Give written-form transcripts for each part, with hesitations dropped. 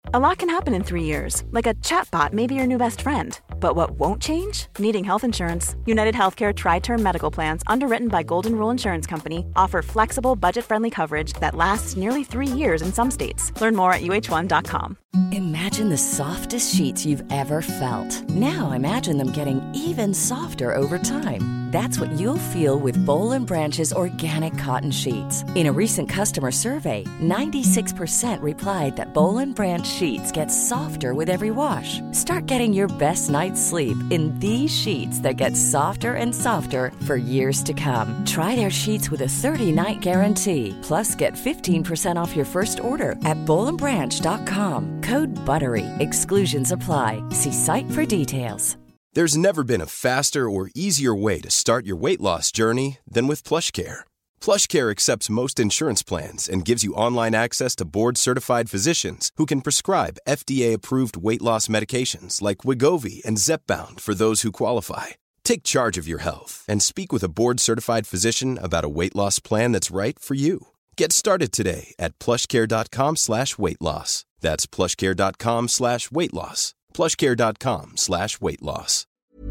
A lot can happen in 3 years, like a chatbot may be your new best friend. But what won't change? Needing health insurance. United Healthcare Tri-Term Medical Plans, underwritten by Golden Rule Insurance Company, offer flexible, budget-friendly coverage that lasts nearly 3 years in some states. Learn more at uh1.com. Imagine the softest sheets you've ever felt. Now imagine them getting even softer over time. That's what you'll feel with Boll and Branch's organic cotton sheets. In a recent customer survey, 96% replied that Boll and Branch sheets get softer with every wash. Start getting your best night's sleep in these sheets that get softer and softer for years to come. Try their sheets with a 30-night guarantee. Plus, get 15% off your first order at bollandbranch.com. Code BUTTERY. Exclusions apply. See site for details. There's never been a faster or easier way to start your weight loss journey than with PlushCare. PlushCare accepts most insurance plans and gives you online access to board-certified physicians who can prescribe FDA-approved weight loss medications like Wegovy and Zepbound for those who qualify. Take charge of your health and speak with a board-certified physician about a weight loss plan that's right for you. Get started today at plushcare.com/weightloss. That's plushcare.com/weightloss. plushcare.com/weightloss.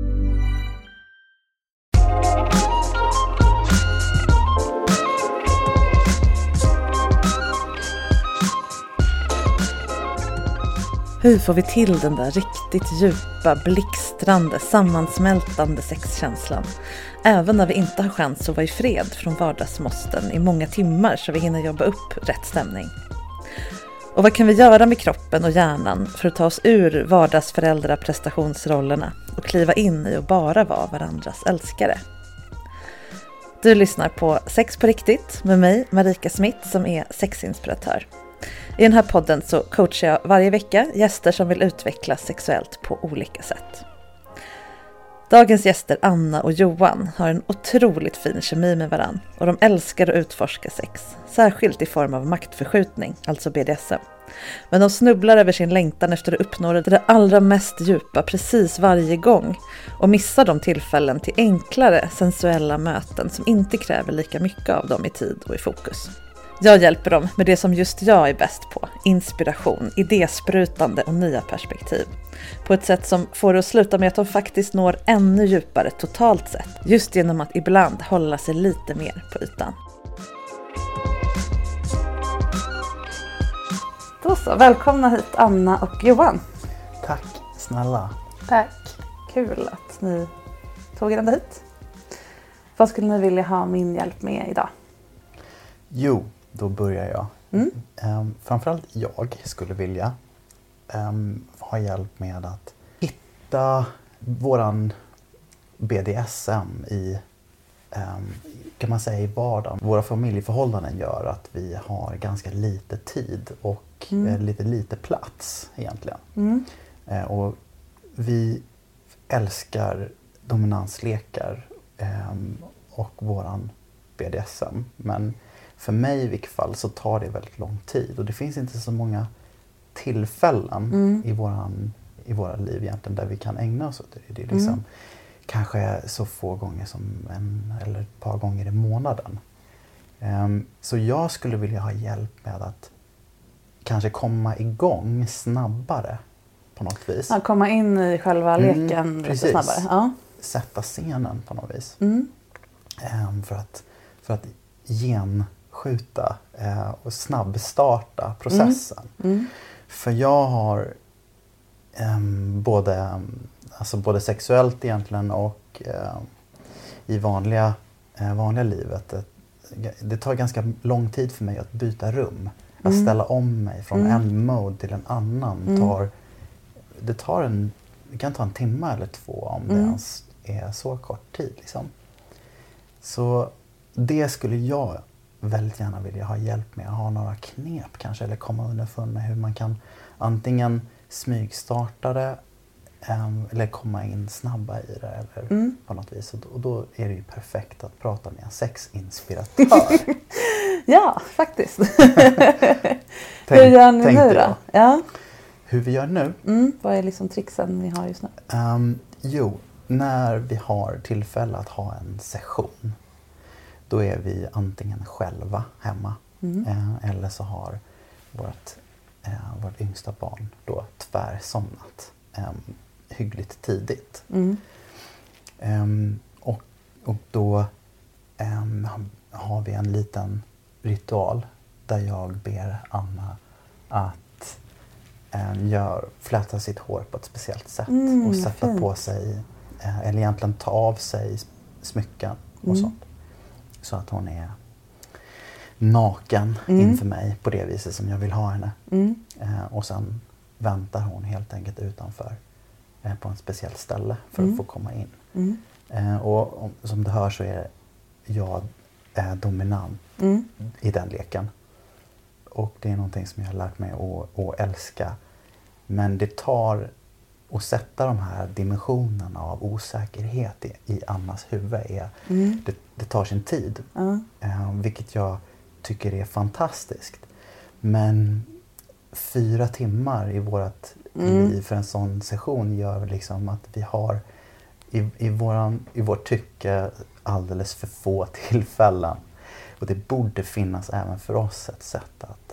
Hur får vi till den där riktigt djupa, blixtrande, sammansmältande sexkänslan? Även när vi inte har chans att vara i fred från vardagsmåsten i många timmar så vi hinner jobba upp rätt stämning. Och vad kan vi göra med kroppen och hjärnan för att ta oss ur vardagsföräldraprestationsrollerna och kliva in i och bara vara varandras älskare? Du lyssnar på Sex på riktigt med mig, Marika Smith, som är sexinspiratör. I den här podden så coachar jag varje vecka gäster som vill utvecklas sexuellt på olika sätt. Dagens gäster Anna och Johan har en otroligt fin kemi med varann och de älskar att utforska sex, särskilt i form av maktförskjutning, alltså BDSM. Men de snubblar över sin längtan efter att uppnå det allra mest djupa precis varje gång och missar de tillfällen till enklare sensuella möten som inte kräver lika mycket av dem i tid och i fokus. Jag hjälper dem med det som just jag är bäst på, inspiration, idésprutande och nya perspektiv. På ett sätt som får det att sluta med att de faktiskt når ännu djupare totalt sett, just genom att ibland hålla sig lite mer på ytan. Då så, välkomna hit Anna och Johan. Tack, snälla. Tack, kul att ni tog er ända hit. Vad skulle ni vilja ha min hjälp med idag? Jo, då börjar jag. Framförallt jag skulle vilja ha hjälp med att hitta våran BDSM i, kan man säga, i vardagen. Våra familjeförhållanden gör att vi har ganska lite tid och lite plats egentligen. Och vi älskar dominanslekar och våran BDSM, men för mig i vilket fall så tar det väldigt lång tid och det finns inte så många tillfällen i våra liv egentligen där vi kan ägna oss åt det. Det är liksom kanske så få gånger som en eller ett par gånger i månaden. Så jag skulle vilja ha hjälp med att kanske komma igång snabbare på något vis. Ja, komma in i själva leken lite snabbare. Ja. Sätta scenen på något vis. För att genskjuta och snabbstarta processen. För jag har både sexuellt egentligen och i vanliga livet. Det tar ganska lång tid för mig att byta rum. Att ställa om mig från en mode till en annan. Det kan ta en timme eller två om det ens är så kort tid. Liksom. Så det skulle jag väldigt gärna vilja ha hjälp med. Ha några knep kanske, eller komma underfund med hur man kan antingen smygstarta det eller komma in snabba i det eller på något vis. Och då är det ju perfekt att prata med en sexinspiratör. Ja, faktiskt. Hur gör ni nu då? Ja. Hur vi gör nu? Vad är liksom tricksen ni har just nu? När vi har tillfälle att ha en session, då är vi antingen själva hemma eller så har vårt vårt yngsta barn då tvärsomnat hyggligt tidigt. Och då har vi en liten ritual där jag ber Anna att fläta sitt hår på ett speciellt sätt och sätta fint. på sig, eller egentligen ta av sig smycken och sånt. Så att hon är naken inför mig på det viset som jag vill ha henne. Och sen väntar hon helt enkelt utanför på ett speciellt ställe för att få komma in. Och som du hör så är jag dominant i den leken. Och det är någonting som jag har lärt mig att älska. Men det tar att sätta de här dimensionerna av osäkerhet i Annas huvud. Det tar sin tid. Vilket jag tycker är fantastiskt. Men 4 timmar i vårt liv för en sån session gör liksom att vi har i vårt tycke alldeles för få tillfällen. Och det borde finnas även för oss ett sätt att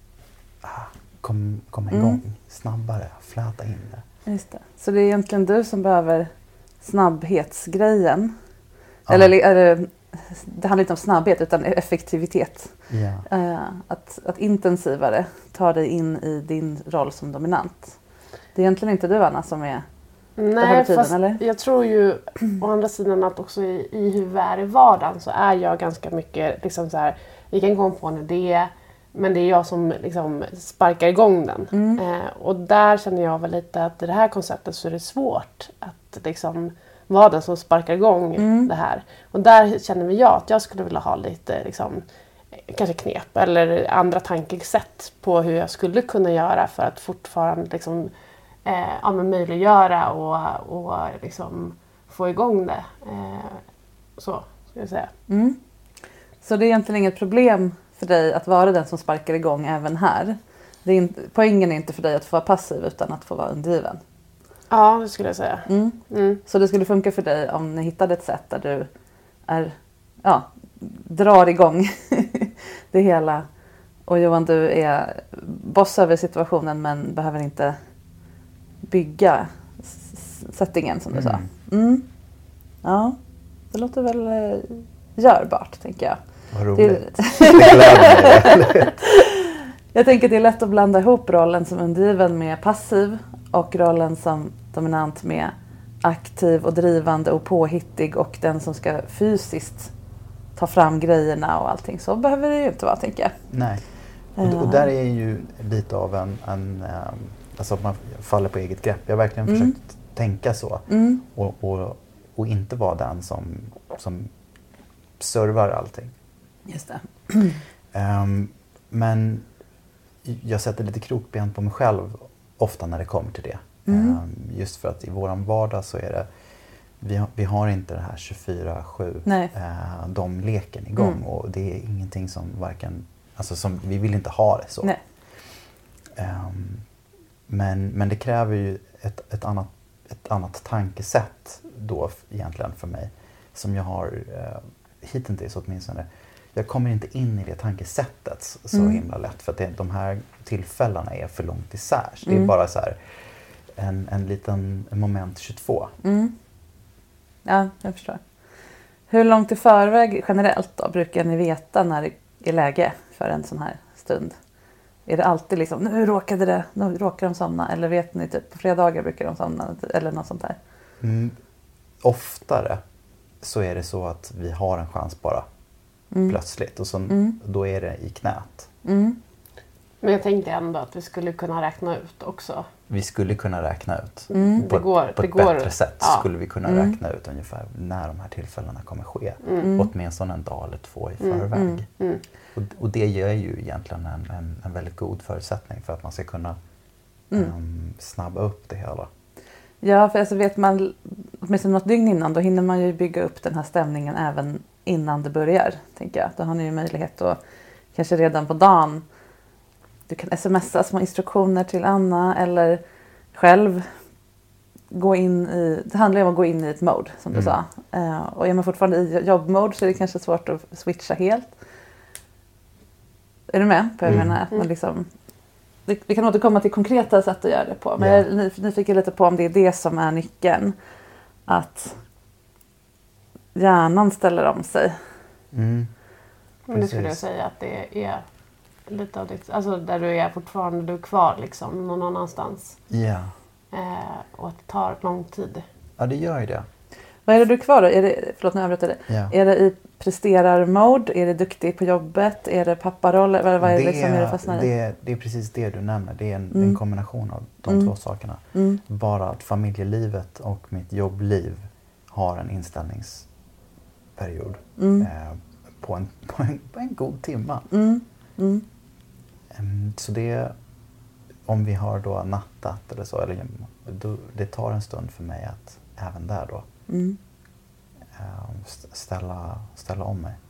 komma igång snabbare, fläta in det. Just det. Så det är egentligen du som behöver snabbhetsgrejen. Eller det handlar inte om snabbhet utan effektivitet. Att intensivare ta dig in i din roll som dominant. Det är egentligen inte du, Anna, som är Nej, tiden, fast eller? Jag tror ju å andra sidan att också i hur vi är i vardagen så är jag ganska mycket liksom så här, vi kan komma på en idé men det är jag som liksom sparkar igång den. Och där känner jag väl lite att i det här konceptet så är det svårt att liksom vara den som sparkar igång det här. Och där känner jag att jag skulle vilja ha lite liksom, kanske knep eller andra tankesätt på hur jag skulle kunna göra för att fortfarande liksom möjliggöra och liksom få igång det. Så ska jag säga. Så det är egentligen inget problem för dig att vara den som sparkar igång även här? Poängen är inte för dig att få vara passiv utan att få vara undergiven? Ja, det skulle jag säga. Så det skulle funka för dig om ni hittade ett sätt där du drar igång det hela. Och Johan, du är boss över situationen men behöver inte bygga settingen som du sa. Ja, det låter väl görbart, tänker jag. Vad roligt. Det gläder mig. Jag tänker att det är lätt att blanda ihop rollen som undergiven med passiv och rollen som dominant med aktiv och drivande och påhittig och den som ska fysiskt ta fram grejerna och allting. Så behöver det ju inte vara, tänker jag. Nej. Och där är ju lite av alltså att man faller på eget grepp. Jag har verkligen försökt tänka så. Och inte vara den som servar allting. Just det. Men jag sätter lite krokben på mig själv ofta när det kommer till det. Just för att i våran vardag så är det vi har inte det här 24/7 de leken igång och det är ingenting som varken vi vill inte ha det så. Nej. Men det kräver ju ett annat tankesätt då egentligen för mig som jag har hittills åtminstone. Jag kommer inte in i det tankesättet så himla lätt för att de här tillfällena är för långt isär. Så det är bara så här en liten moment 22. Ja, jag förstår. Hur långt i förväg generellt då brukar ni veta när det är läge för en sån här stund? Är det alltid liksom, nu råkar de somna? Eller vet ni typ på fredagar brukar de somna? Eller något sånt där? Oftare så är det så att vi har en chans bara plötsligt. Och då är det i knät. Men jag tänkte ändå att vi skulle kunna räkna ut också. Vi skulle kunna räkna ut. På ett bättre sätt skulle vi kunna räkna ut ungefär när de här tillfällena kommer ske. Åtminstone en dag eller 2 i förväg. Och det ger ju egentligen en väldigt god förutsättning för att man ska kunna snabba upp det hela. Ja, för alltså vet man åtminstone något dygn innan, då hinner man ju bygga upp den här stämningen även innan det börjar, tänker jag. Då har ni ju möjlighet att kanske redan på dagen, du kan smsa små instruktioner till Anna eller själv gå in i, det handlar ju om att gå in i ett mode som du sa. Och är man fortfarande i jobbmode så är det kanske svårt att switcha helt. Är du med på jag menar? Att man liksom vi kan återkomma till konkreta sätt att göra det på. Men jag är nyfiken lite på om det är det som är nyckeln. Att hjärnan ställer om sig. Men det skulle jag säga att det är lite av det, alltså där du är fortfarande, du är kvar liksom någon annanstans. Ja. Och att det tar lång tid. Ja, det gör ju det. Vad är det du är kvar då? Förlåt, nu avbryter jag det. Ja. Är det i presterar-mode? Är det duktig på jobbet? Är det papparoll? Vad är det liksom är det fastnar i? Det är precis det du nämner. Det är en kombination av de två sakerna. Bara att familjelivet och mitt jobbliv har en inställningsperiod på en god timma. Så det, om vi har då nattat eller så, eller, det tar en stund för mig att även där då ställa om mig.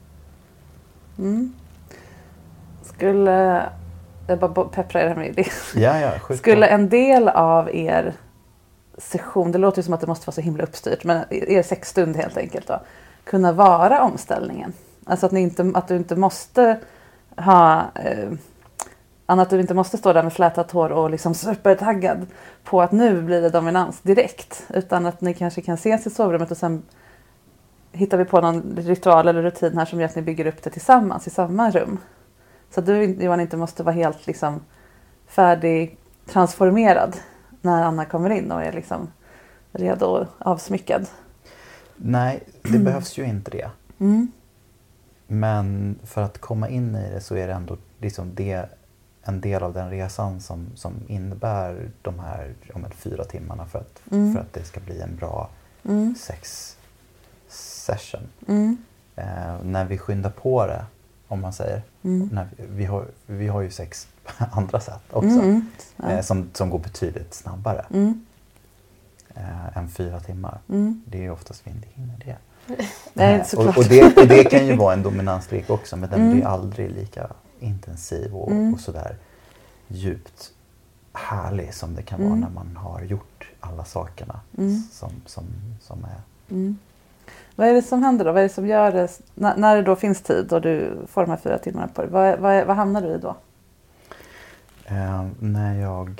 Skulle jag bara peppra er med det? Ja, skulle en del av er session, det låter ju som att det måste vara så himla uppstyrt, men er sexstund helt enkelt då, kunna vara omställningen? Alltså att du inte måste ha att du inte måste stå där med flätat hår och liksom supertaggad på att nu blir det dominans direkt, utan att ni kanske kan ses i sovrummet och sen hittar vi på någon ritual eller rutin här som gör att ni bygger upp det tillsammans i samma rum. Så att du, Johan, inte måste vara helt liksom färdig transformerad när Anna kommer in och är liksom redo och avsmyckad. Nej, det behövs ju inte det. Men för att komma in i det så är det ändå liksom en del av den resan som innebär de här 4 timmarna för att det ska bli en bra sex session. När vi skyndar på det, om man säger, när vi har ju sex på andra sätt också som går betydligt snabbare än 4 timmar. Det är ju oftast vi inte hinner det. Nej, och det kan ju vara en dominanslek också, men den blir aldrig lika intensiv och sådär djupt härlig som det kan vara när man har gjort alla sakerna som är. Vad är det som händer då? Vad är det som gör det, när det då finns tid och du får de här 4 timmarna på det? Vad hamnar du i då? När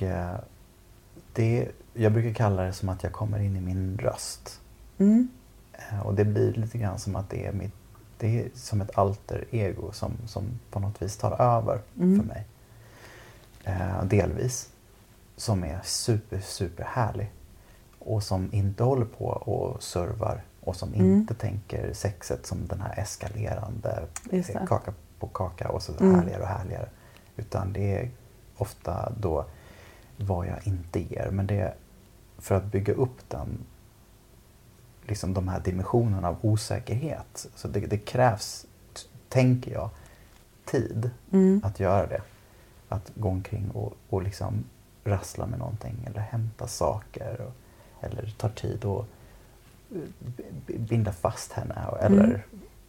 jag brukar kalla det som att jag kommer in i min röst. Och det blir lite grann som att det är som ett alter ego som på något vis tar över för mig. Delvis. Som är super härlig. Och som inte håller på och servar. Och som inte tänker sexet som den här eskalerande kaka på kaka och så härligare och härligare. Utan det är ofta då vad jag inte ger. Men det är för att bygga upp den, liksom de här dimensionerna av osäkerhet. Så det krävs, tänker jag, tid att göra det. Att gå omkring och liksom rassla med någonting eller hämta saker. Eller ta tid och binda fast henne. Eller,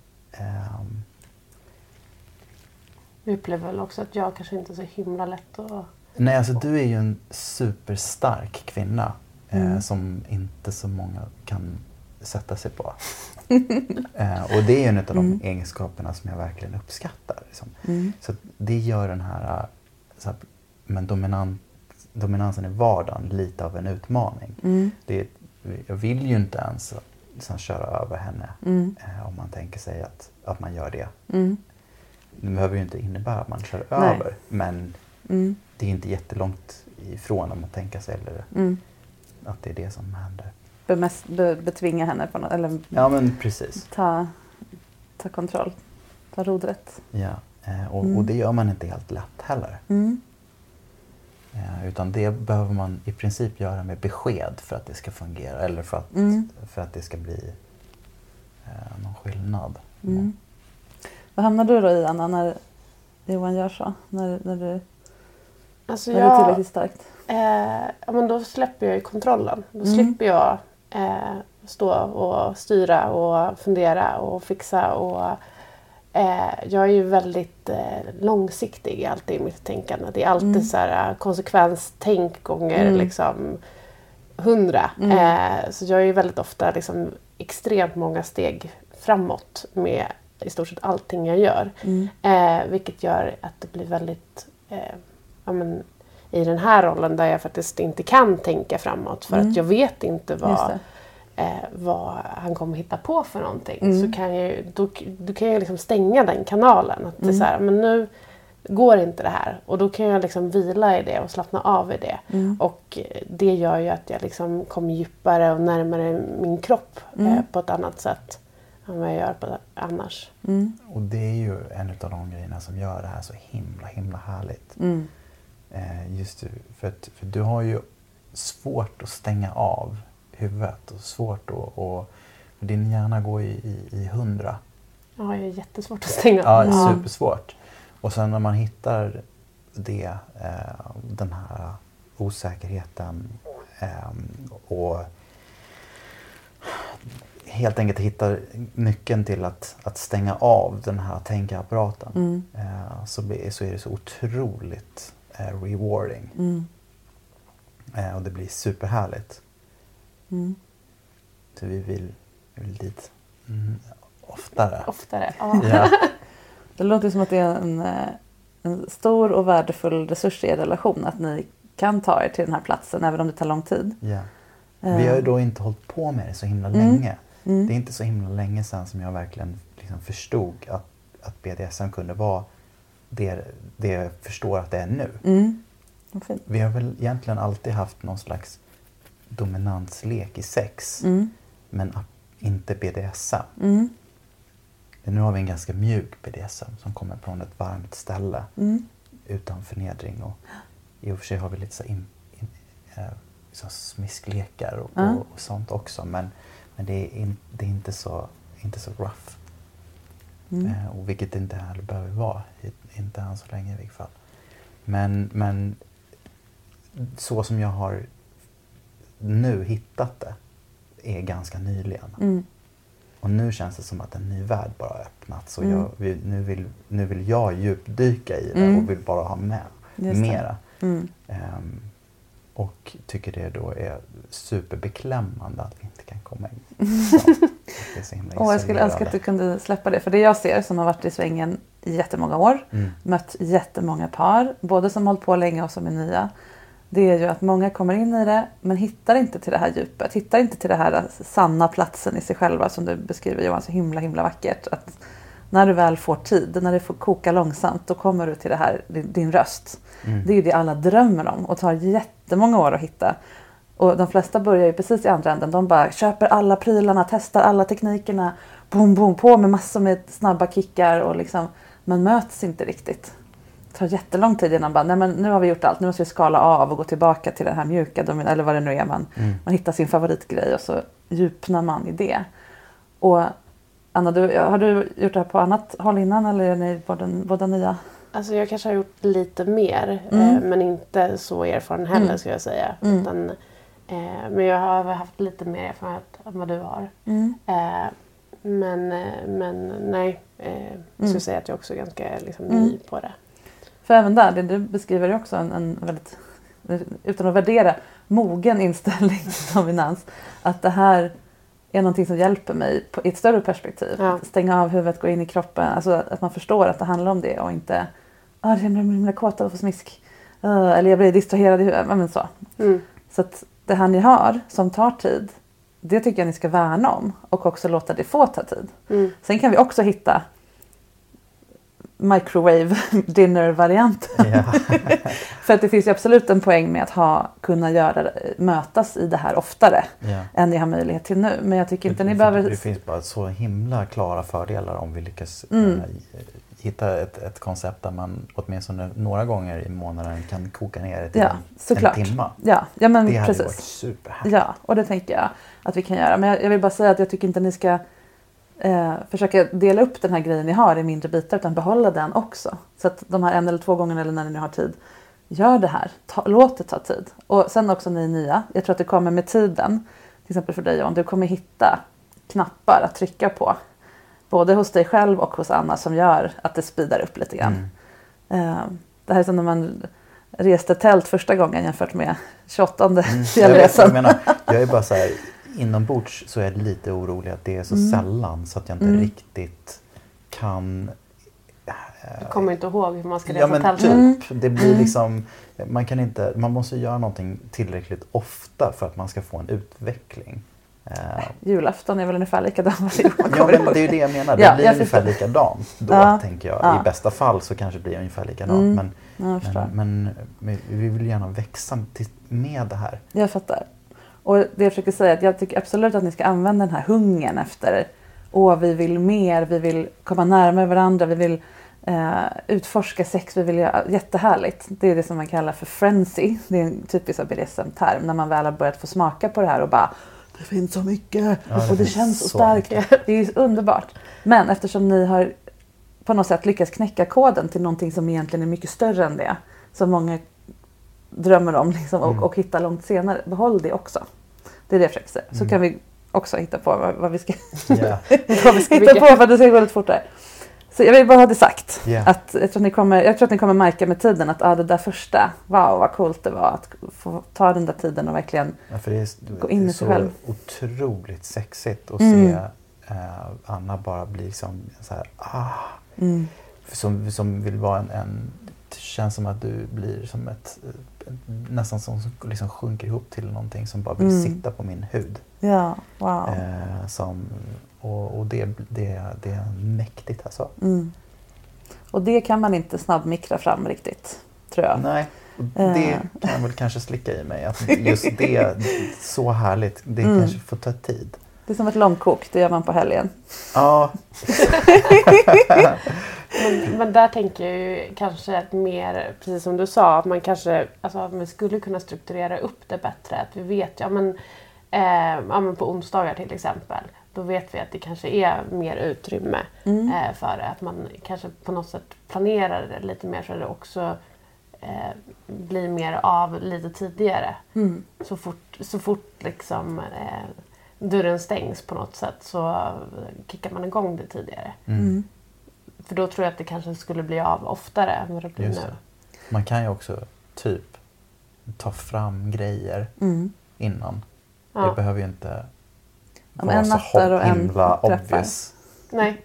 Jag upplever väl också att jag kanske inte är så himla lätt att... Nej, alltså du är ju en superstark kvinna som inte så många kan sätta sig på. Och det är ju en av de egenskaperna som jag verkligen uppskattar. Liksom. Så det gör den här, men dominansen i vardagen lite av en utmaning. Jag vill ju inte ens köra över henne om man tänker sig att man gör det. Det behöver ju inte innebära att man kör över, men det är inte jättelångt ifrån om man tänker sig eller att det är det som händer. Betvinga henne på något, eller ja, men precis. Ta kontroll, ta rodret. Ja, och det gör man inte helt lätt heller. Utan det behöver man i princip göra med besked för att det ska fungera eller för att det ska bli någon skillnad. Vad hamnar du då i, Anna, när Johan gör så? När du Alltså är tillräckligt starkt? Men då släpper jag ju kontrollen. Då slipper jag stå och styra och fundera och fixa. Och, jag är ju väldigt långsiktig alltid i mitt tänkande. Det är alltid så här konsekvenstänk gånger liksom 100. Så jag är ju väldigt ofta liksom extremt många steg framåt med i stort sett allting jag gör. Vilket gör att det blir väldigt i den här rollen där jag faktiskt inte kan tänka framåt för att jag vet inte vad han kommer hitta på för någonting, så kan jag då kan jag liksom stänga den kanalen. Att det är så här, men nu går inte det här. Och då kan jag liksom vila i det och slappna av i det. Och det gör ju att jag liksom kommer djupare och närmare min kropp på ett annat sätt än vad jag gör annars. Och det är ju en av de grejerna som gör det här så himla härligt. Just för du har ju svårt att stänga av huvudet och svårt att din hjärna går i 100. Ja, det är jättesvårt att stänga av. Ja, supersvårt. Och sen när man hittar den här osäkerheten och helt enkelt hittar nyckeln till att stänga av den här tänkapparaten, så är det så otroligt rewarding. Och det blir superhärligt. Så vi vill dit oftare. Ja. Det låter som att det är en stor och värdefull resurs i er relation. Att ni kan ta er till den här platsen även om det tar lång tid. Ja. Vi har ju då inte hållit på med det så himla länge. Det är inte så himla länge sedan som jag verkligen liksom förstod att BDSM kunde vara det jag förstår att det är nu. Vi har väl egentligen alltid haft någon slags dominanslek i sex. Men inte BDSM. Men nu har vi en ganska mjuk BDSM som kommer från ett varmt ställe utan förnedring. Och i och för sig har vi lite så smisklekar och sånt också. Men det är inte så rough. Och vilket det inte heller behöver vara. Inte än så länge i vilket fall. Men så som jag har nu hittat det är ganska nyligen. Och nu känns det som att en ny värld bara har öppnats. Och nu vill jag djupdyka i det och vill bara ha med mera. Och tycker det då är superbeklämmande att vi inte kan komma in. Det är så himla jag skulle önska att du kunde släppa det. För det jag ser som har varit i svängen i jättemånga år, mött jättemånga par, både som hållit på länge och som är nya. Det är ju att många kommer in i det men hittar inte till det här djupet. Hittar inte till det här sanna platsen i sig själva som du beskriver, Johan, så himla vackert. Att när du väl får tid, när det får koka långsamt, då kommer du till det här, din röst. Det är ju det alla drömmer om och tar jättemånga år att hitta. Och de flesta börjar ju precis i andra änden. De bara köper alla prylarna, testar alla teknikerna. Boom, boom, på med massor med snabba kickar och liksom, men möts inte riktigt. Det tar jättelång tid innan bara, nej men nu har vi gjort allt. Nu måste vi skala av och gå tillbaka till den här mjuka, eller vad det nu är. Man hittar sin favoritgrej och så djupnar man i det. Och Anna, har du gjort det här på annat håll innan eller är ni båda nya? Alltså jag kanske har gjort lite mer, men inte så erfaren heller skulle jag säga. Utan, men jag har haft lite mer erfarenhet än vad du har. Men nej, jag skulle säga att jag också är ganska liksom, ny på det. För även där, det du beskriver är också en väldigt, utan att värdera, mogen inställning till dominans. Att det här är någonting som hjälper mig i ett större perspektiv. Ja. Att stänga av huvudet, gå in i kroppen. Alltså att man förstår att det handlar om det och inte det blir kåt och smisk. Eller jag blir distraherad i huvudet. Men så. Så att det här ni har som tar tid, det tycker jag ni ska värna om. Och också låta det få ta tid. Sen kan vi också hitta microwave dinner-varianter. Yeah. För att det finns ju absolut en poäng med att kunna mötas i det här oftare än ni har möjlighet till nu. Men jag tycker inte ni behöver... Det finns bara så himla klara fördelar om vi lyckas hitta ett koncept där man åtminstone några gånger i månaden kan koka ner det till en timme. Ja, men det hade precis. Varit superhärligt. Ja, och det tänker jag att vi kan göra. Men jag vill bara säga att jag tycker inte ni ska försöka dela upp den här grejen ni har i mindre bitar utan behålla den också. Så att de här 1 eller 2 gångerna eller när ni har tid, gör det här. Låt det ta tid. Och sen också ni nya. Jag tror att det kommer med tiden. Till exempel för dig John. Du kommer hitta knappar att trycka på. Både hos dig själv och hos Anna som gör att det speedar upp lite grann. Det här är som när man reste tält första gången jämfört med 28:e fjällresan. Jag är bara så här, inombords så är jag lite orolig att det är så sällan så att jag inte riktigt kan Jag kommer inte ihåg hur man ska Ja resa men tält. typ, det blir liksom, man måste göra någonting tillräckligt ofta för att man ska få en utveckling. Julafton är väl ungefär likadan varje år. Ja men det är ju det jag menar, det blir ungefär likadant då tänker jag. I bästa fall så kanske det blir ungefär likadant. Men vi vill gärna växa med det här. Jag fattar. Och det jag försöker säga är att jag tycker absolut att ni ska använda den här hungern efter. Vi vill mer, vi vill komma närmare varandra, vi vill utforska sex, vi vill göra jättehärligt. Det är det som man kallar för frenzy. Det är en typisk BDSM-term när man väl har börjat få smaka på det här och bara det finns så mycket och det känns så starkt. Det är underbart. Men eftersom ni har på något sätt lyckats knäcka koden till någonting som egentligen är mycket större än det. Som många drömmer om liksom, och hittar långt senare. Behåll det också. Det är det jag försöker säga. Så kan vi också hitta på vad vi ska, hitta på för att det ska gå lite fortare. Så jag vill bara ha det sagt. Att jag tror att ni kommer märka med tiden att det där första, wow vad coolt det var att få ta den där tiden och verkligen gå in i sig själv. Det är så otroligt sexigt att se Anna bara bli liksom så här, som vill vara det känns som att du blir som nästan som liksom sjunker ihop till någonting som bara vill sitta på min hud. Ja, wow. Och det är mäktigt alltså. Och det kan man inte snabbmikra fram riktigt, tror jag. Nej, och det kan jag väl kanske slicka i mig. Att just det är så härligt. Det kanske får ta tid. Det är som ett långkok, det gör man på helgen. Ja. Men där tänker jag ju kanske att mer, precis som du sa, att man kanske att man skulle kunna strukturera upp det bättre. Att vi vet, men på onsdagar till exempel, då vet vi att det kanske är mer utrymme för det. Att man kanske på något sätt planerar det lite mer så att det också blir mer av lite tidigare. Så fort liksom dörren stängs på något sätt så kickar man igång det tidigare. För då tror jag att det kanske skulle bli av oftare än vad det blir nu. Man kan ju också typ ta fram grejer innan. Det behöver ju inte vara så himla obvious. Nej.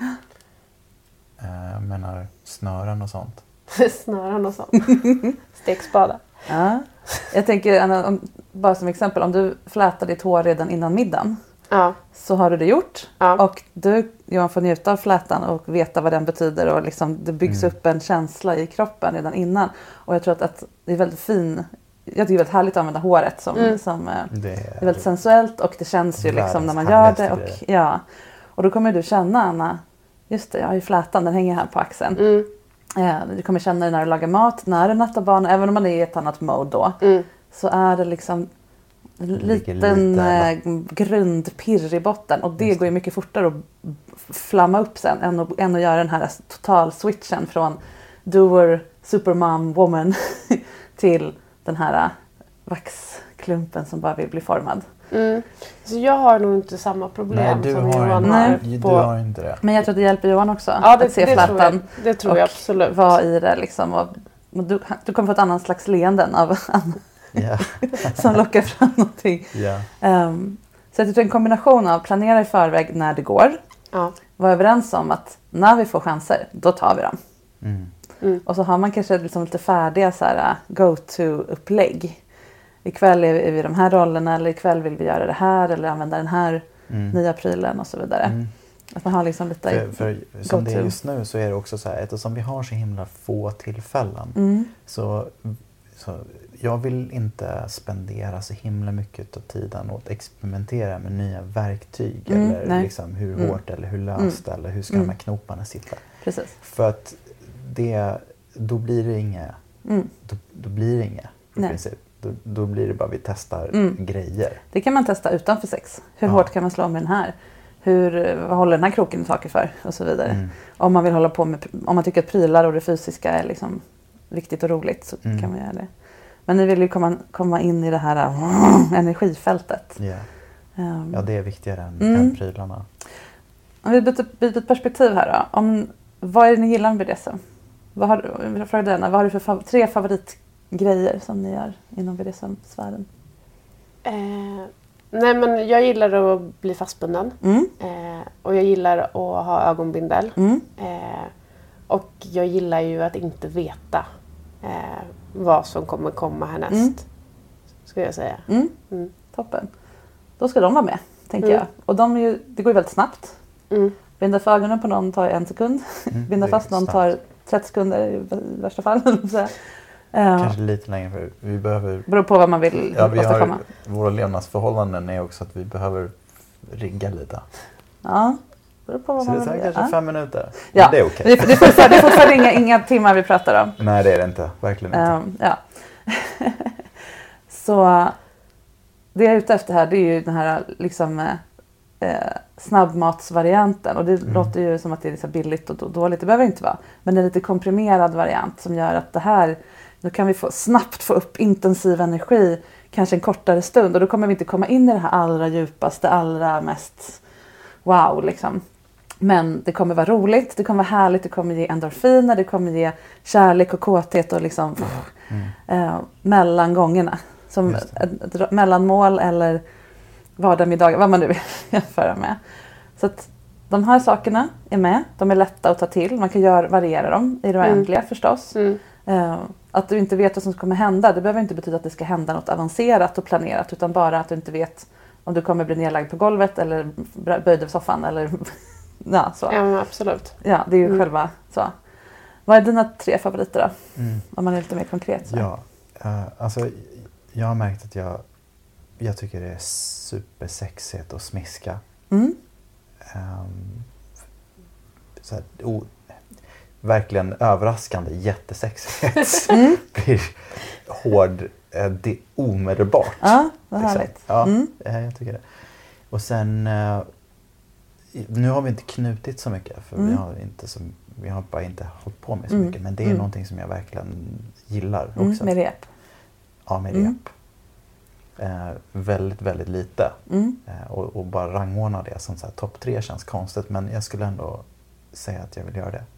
Jag menar snören och sånt. Snören och sånt. Stekspada. Ja. Jag tänker, Anna, bara som exempel, om du flätar ditt hår redan innan middagen. Så har du det gjort. Och du, Johan, får njuta av flätan och veta vad den betyder. Och liksom, det byggs upp en känsla i kroppen redan innan. Och jag tror att det är väldigt fin. Jag tycker det är väldigt härligt att använda håret som det är väldigt sensuellt. Och det känns ju liksom när man gör det. Och då kommer du känna, Anna, just det, jag har ju flätan, den hänger här på axeln. Du kommer känna det när du lagar mat, när du nattar barn, även om man är i ett annat mode då. Så är det liksom en liten grundpirr i botten. Och det går ju mycket fortare att flamma upp sen än att göra den här total switchen från doer, supermom, woman till den här vaxklumpen som bara vill bli formad. Så jag har nog inte samma problem som Johan har. Du har inte det. Men jag tror att det hjälper Johan också att se flätan. Det tror jag absolut. Vara i det liksom. Och du kommer få ett annat slags leenden av Anna. Som lockar fram någonting. Så jag tror en kombination av planera i förväg när det går. Vara överens om att när vi får chanser, då tar vi dem. Och så har man kanske liksom lite färdiga så här, go-to-upplägg. Ikväll är vi de här rollerna, eller ikväll vill vi göra det här eller använda den här nya prylen och så vidare. Att man har liksom lite för som det är just nu så är det också så här, eftersom vi har så himla få tillfällen så jag vill inte spendera så himla mycket av tiden åt att experimentera med nya verktyg eller liksom hur hårt eller hur löst eller hur ska de här knoparna sitta. Precis. För att då blir det inget då blir det inget i princip. Då blir det bara vi testar grejer. Det kan man testa utanför sex. Hur hårt kan man slå med den här? Vad håller den här kroken i taket för? Och så vidare. Om man vill hålla på med, om man tycker att prylar och det fysiska är liksom viktigt och roligt så kan man göra det. Men ni vill ju komma in i det här energifältet. Ja, det är viktigare än prylarna. Om vi byter perspektiv här då. Vad är det ni gillar med BDSM? Vad har du för 3 favoritgrejer som ni gör inom BDSM-sfären? Nej, men jag gillar att bli fastbunden. Och jag gillar att ha ögonbindel. Och jag gillar ju att inte veta vad som kommer komma härnäst. Skulle jag säga. Toppen. Då ska de vara med, tänker jag. Och det går ju väldigt snabbt. Binda för ögonen på någon tar 1 sekund. Binda fast någon tar 30 sekunder i värsta fall. Kanske lite längre, för vi behöver... Beror på vad man vill åstadkomma. Våra levnadsförhållanden är också att vi behöver rigga lite. Ja, beror på vad så man vill. Så det är vill. kanske 5 minuter. Ja, det är okej. Det är fortfarande inga timmar vi pratar om. Nej, det är det inte. Verkligen inte. Ja. Så det jag är ute efter här, det är ju den här liksom snabbmatsvarianten. Och det låter ju som att det är liksom billigt och dåligt. Det behöver inte vara. Men en lite komprimerad variant som gör att det här, nu kan vi snabbt få upp intensiv energi kanske en kortare stund. Och då kommer vi inte komma in i det här allra djupaste, allra mest wow liksom. Men det kommer vara roligt, det kommer vara härligt, det kommer ge endorfiner, det kommer ge kärlek och kåthet och liksom mellan gångerna. Som ett mellanmål eller vardagsmiddag, vad man nu vill jämföra med. Så att de här sakerna är med, de är lätta att ta till. Man kan variera dem i det oändliga förstås. Att du inte vet vad som kommer hända, det behöver inte betyda att det ska hända något avancerat och planerat. Utan bara att du inte vet om du kommer bli nedlagd på golvet eller böjd av soffan eller ja, så. Ja, absolut. Ja, det är ju själva så. Vad är dina 3 favoriter då? Om man är lite mer konkret. Så. Ja, alltså jag har märkt att jag tycker det är supersexigt att smiska. Så här, verkligen överraskande, jättesexigt. Blir hård det omedelbart. Ja, vad härligt. Ja, jag tycker det. Och sen nu har vi inte knutit så mycket för vi har bara inte hållit på med så mycket, men det är någonting som jag verkligen gillar också. Med rep. Ja, med rep. Väldigt, väldigt lite. Och bara rangordna det som så här, topp 3 känns konstigt, men jag skulle ändå säga att jag vill göra det.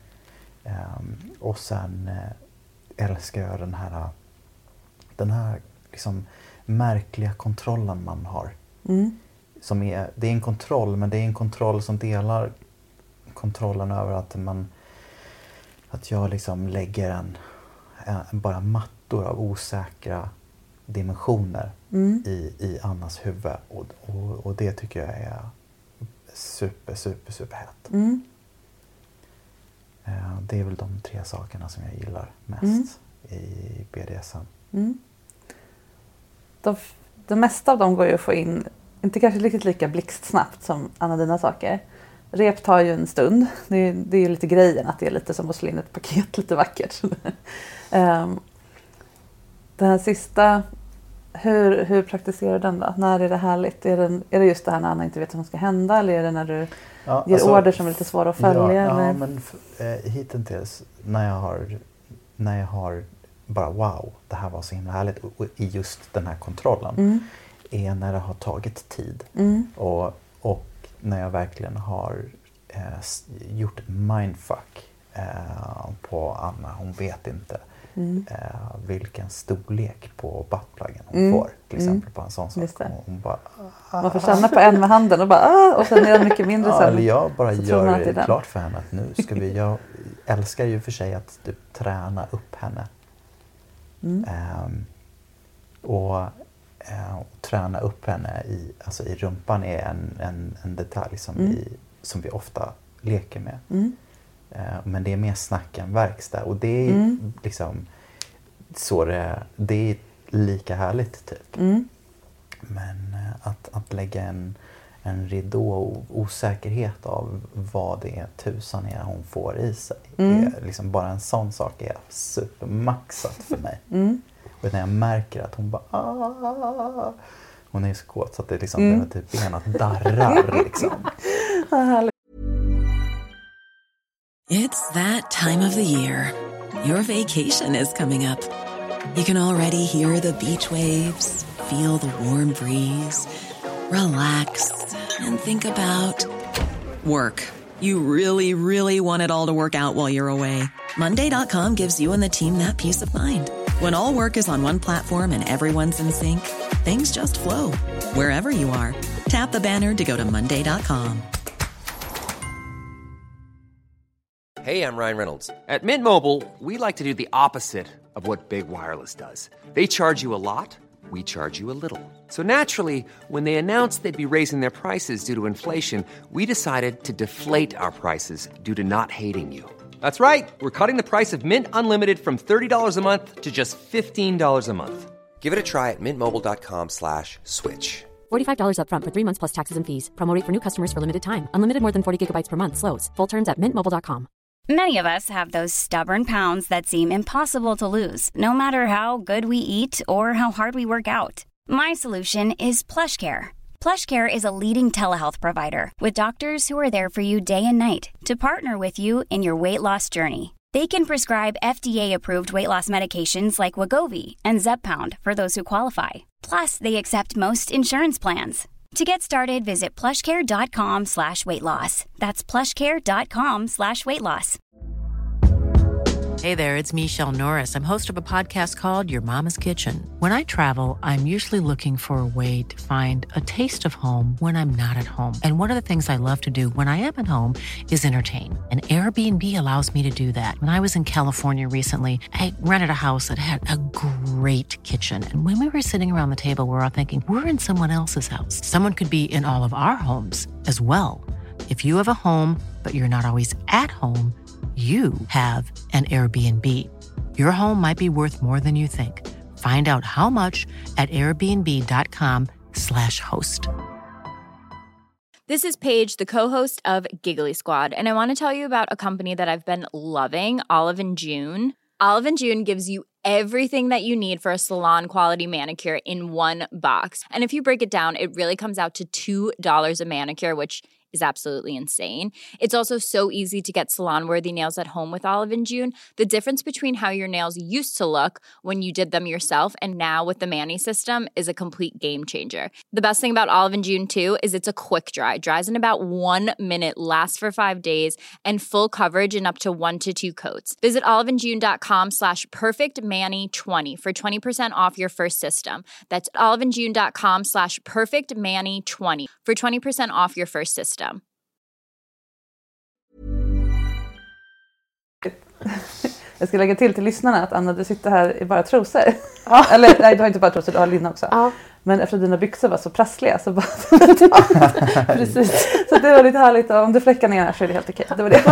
Och sen älskar jag den här liksom märkliga kontrollen man har. Det är en kontroll, men det är en kontroll som delar kontrollen över att jag liksom lägger bara mattor av osäkra dimensioner i Annas huvud. Och det tycker jag är super hett. Det är väl de 3 sakerna som jag gillar mest i BDSM. Det mesta av dem går ju att få in, inte kanske riktigt lika blixtsnabbt som Anna dina saker. Rep tar ju en stund. Det är ju lite grejen att det är lite som att slå in ett paket lite vackert. Den här sista, hur praktiserar du den då? När är det härligt? Är det just det här när Anna inte vet vad som ska hända? Eller är det när du ger order som är lite svåra att följa? Ja, men hittills när jag har bara wow, det här var så himla härligt i just den här kontrollen är när det har tagit tid. Och när jag verkligen har gjort ett mindfuck på Anna. Hon vet inte vilken storlek på buttpluggen hon får. Till exempel på en sån sak. Hon bara, man får känna på en med handen och bara och sen är det mycket mindre sen. Eller jag bara gör det klart för henne att nu ska jag älskar ju för sig att typ träna upp henne. Och träna upp henne i rumpan är en detalj som vi ofta leker med. Men det är mer snack än verkstad. Och det är liksom så det är lika härligt typ. Men att lägga en ridå och osäkerhet av vad det är tusan är hon får i sig. Är liksom bara en sån sak är supermaxat för mig. Och när jag märker att hon bara hon är så kåt så att det liksom typ benet darrar liksom. It's that time of the year. Your vacation is coming up. You can already hear the beach waves, feel the warm breeze, relax and think about work. You really, really want it all to work out while you're away. Monday.com gives you and the team that peace of mind. When all work is on one platform and everyone's in sync, things just flow. Wherever you are, tap the banner to go to Monday.com. Hey, I'm Ryan Reynolds. At Mint Mobile, we like to do the opposite of what Big Wireless does. They charge you a lot, we charge you a little. So naturally, when they announced they'd be raising their prices due to inflation, we decided to deflate our prices due to not hating you. That's right. We're cutting the price of Mint Unlimited from $30 a month to just $15 a month. Give it a try at mintmobile.com/switch. $45 up front for 3 months plus taxes and fees. Promo rate for new customers for limited time. Unlimited more than 40 gigabytes per month. Slows full terms at mintmobile.com. Many of us have those stubborn pounds that seem impossible to lose, no matter how good we eat or how hard we work out. My solution is PlushCare. PlushCare is a leading telehealth provider with doctors who are there for you day and night to partner with you in your weight loss journey. They can prescribe FDA-approved weight loss medications like Wegovy and Zepbound for those who qualify. Plus, they accept most insurance plans. To get started, visit plushcare.com/weightloss. That's plushcare.com/weightloss. Hey there, it's Michelle Norris. I'm host of a podcast called Your Mama's Kitchen. When I travel, I'm usually looking for a way to find a taste of home when I'm not at home. And one of the things I love to do when I am at home is entertain. And Airbnb allows me to do that. When I was in California recently, I rented a house that had a great kitchen. And when we were sitting around the table, we were all thinking, we're in someone else's house. Someone could be in all of our homes as well. If you have a home, but you're not always at home, you have an Airbnb. Your home might be worth more than you think. Find out how much at airbnb.com/host. This is Paige, the co-host of Giggly Squad, and I want to tell you about a company that I've been loving, Olive & June. Olive & June gives you everything that you need for a salon-quality manicure in one box. And if you break it down, it really comes out to $2 a manicure, which is absolutely insane. It's also so easy to get salon-worthy nails at home with Olive & June. The difference between how your nails used to look when you did them yourself and now with the Mani system is a complete game changer. The best thing about Olive & June, too, is it's a quick dry. Dries in about 1 minute, lasts for 5 days, and full coverage in up to 1 to 2 coats. Visit oliveandjune.com/perfectmani20 for 20% off your first system. That's oliveandjune.com/perfectmani20 for 20% off your first system. Jag ska lägga till lyssnarna att Anna, du sitter här i bara trosor. Ja. Eller nej, du har inte bara trosor, du har linne också. Ja. Men eftersom dina byxor var så prassliga så bara precis. Så det var lite härligt. Om du fläckar ner så är det helt okej. Det var det.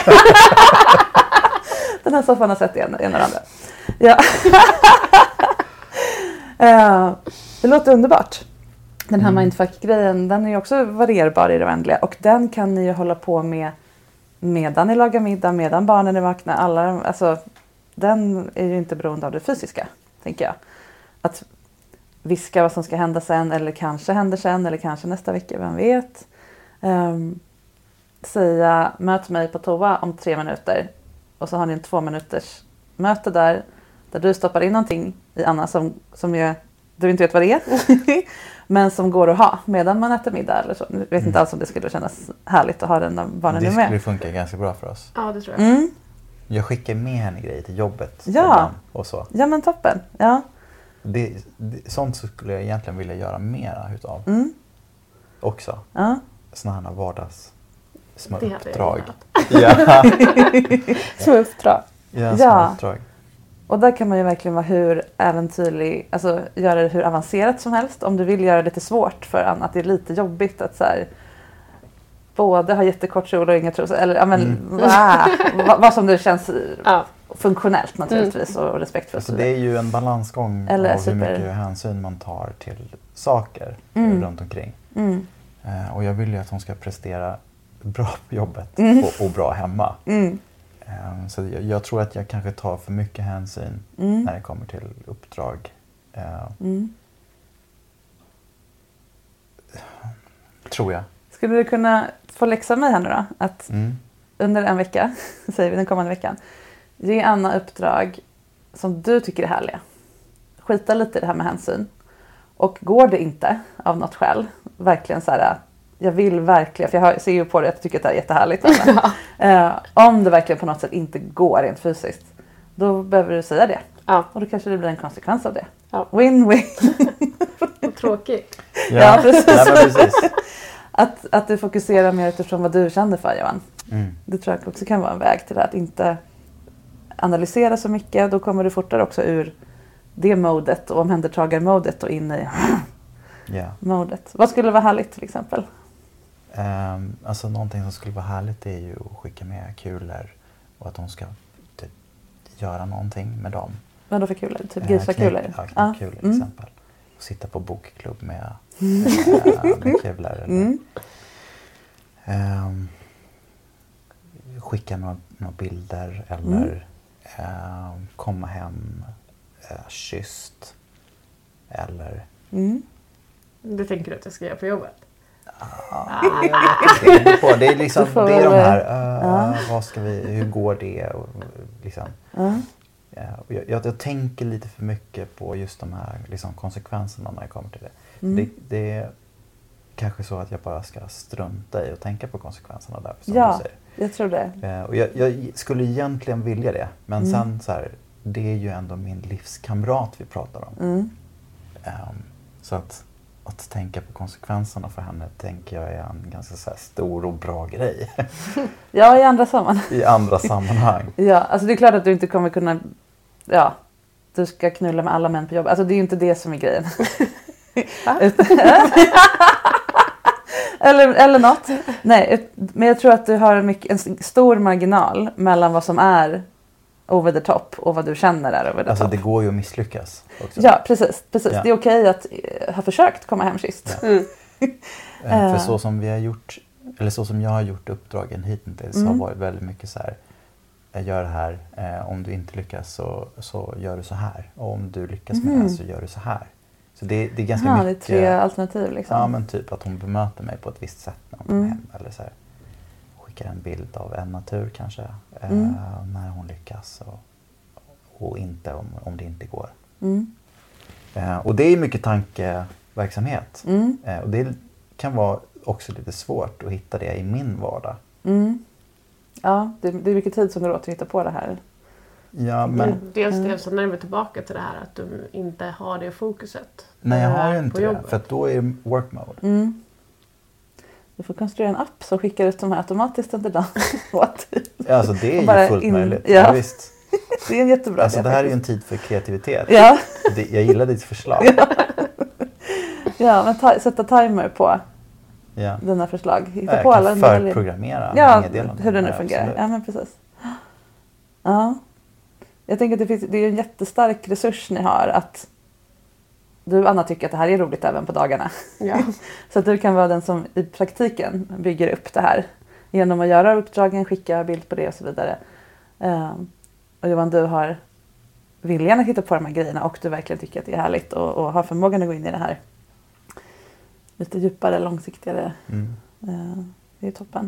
Den här soffan har sett en och andra. Ja. Det låter underbart. Den här mindfuck-grejen, den är ju också varierbar i det oändliga. Och den kan ni ju hålla på med medan ni lagar middag, medan barnen är vakna. Alltså, den är ju inte beroende av det fysiska, tänker jag. Att viska vad som ska hända sen, eller kanske händer sen, eller kanske nästa vecka, vem vet. Säga, möt mig på toa om 3 minuter. Och så har ni en 2 minuters möte där du stoppar in någonting i Anna som du inte vet vad det är. Men som går att ha medan man äter middag eller så. Jag vet inte alls om det skulle kännas härligt att ha den när barnen är med. Det skulle funka ganska bra för oss. Ja, det tror jag. Jag skickar med henne grejer till jobbet. Ja, och så. Ja men toppen. Ja. Sånt så skulle jag egentligen vilja göra mera utav. Också. Ja. Sådana här små uppdrag. Små uppdrag. Ja, små uppdrag. Och där kan man ju verkligen vara hur äventyrlig, alltså göra det hur avancerat som helst. Om du vill göra det lite svårt för Anna, att det är lite jobbigt att så här, både ha jättekort kjol och inga trosor. Eller vad som det känns funktionellt naturligtvis och respektfullt. Alltså det är ju en balansgång av hur mycket hänsyn man tar till saker runt omkring. Och jag vill ju att hon ska prestera bra på jobbet och bra hemma. Så jag tror att jag kanske tar för mycket hänsyn när det kommer till uppdrag. Tror jag. Skulle du kunna få läxa mig här nu då? Att under en vecka, säger vi den kommande veckan, ge Anna uppdrag som du tycker är härliga. Skita lite i det här med hänsyn. Och går det inte av något skäl, verkligen så här, jag vill verkligen, för jag ser ju på det att jag tycker att det är jättehärligt. Om det verkligen på något sätt inte går rent fysiskt, då behöver du säga det. Ja. Och då kanske det blir en konsekvens av det. Ja. Win-win. Vad tråkigt. Ja, precis. Ja, precis. Att du fokuserar mer utifrån vad du känner för, Johan. Det tror jag också kan vara en väg till det, att inte analysera så mycket. Då kommer du fortare också ur det modet och omhändertagarmodet och in i modet. Vad skulle vara härligt till exempel? Alltså någonting som skulle vara härligt är ju att skicka med kulor och att de ska typ göra någonting med dem. Vad då för kulor? Typ geisha-kulor? Ja, knäppkulor till exempel. Och sitta på bokklubb med kulor. Eller, skicka några bilder eller komma hem kysst. Eller... Det tänker du att jag ska göra på jobbet? Det är liksom det är de här vad ska vi, hur går det och liksom jag tänker lite för mycket på just de här liksom konsekvenserna när jag kommer till det. Det är kanske så att jag bara ska strunta i och tänka på konsekvenserna där, som du säger. Jag tror det. Och jag skulle egentligen vilja det, men sen så här, det är ju ändå min livskamrat vi pratar om. Så att tänka på konsekvenserna för henne tänker jag är en ganska så här stor och bra grej. Ja, i andra sammanhang. I andra sammanhang. Ja, alltså det är klart att du inte kommer kunna, du ska knulla med alla män på jobbet. Alltså det är ju inte det som är grejen. eller något. Nej, men jag tror att du har en stor marginal mellan vad som är over the top och vad du känner är over the top. Alltså det går ju att misslyckas också. Ja, precis. Ja. Det är okej att ha försökt komma hem kysst. För så som vi har gjort, eller så som jag har gjort uppdragen hittills har varit väldigt mycket så här: jag gör det här, om du inte lyckas så gör du så här. Och om du lyckas med det här så gör du så här. Så det är ganska mycket... Det är 3 alternativ liksom. Ja, men typ att hon bemöter mig på ett visst sätt när hon kommer hem. Eller så här, skickar en bild av en natur kanske. När hon lyckas. Och inte om det inte går. Och det är mycket tankeverksamhet. Och det kan vara också lite svårt att hitta det i min vardag. Ja, det är mycket tid som går åt att hitta på det här. Ja, men... Dels det, så när vi är tillbaka till det här att du inte har det fokuset. Nej, jag har ju inte det. För att då är det work mode. Du får konstruera en app som skickar ut de här automatiskt under dagen. Alltså det är ju fullt möjligt. Ja. Visst. Det är en jättebra alltså det här är ju en tid för kreativitet. Ja. Jag gillar ditt förslag. Ja, men sätta timer på dina förslag. Hitta på alla förprogrammera meddelanden. Hur det nu fungerar. Absolut. Ja, men precis. Ja. Jag tänker att det är en jättestark resurs ni har att du, Anna, tycker att det här är roligt även på dagarna. Ja. Så att du kan vara den som i praktiken bygger upp det här genom att göra uppdragen, skicka bild på det och så vidare. Och Johan, du har viljan att hitta på de här grejerna och du verkligen tycker att det är härligt och har förmågan att gå in i det här lite djupare, långsiktigare. Det är toppen.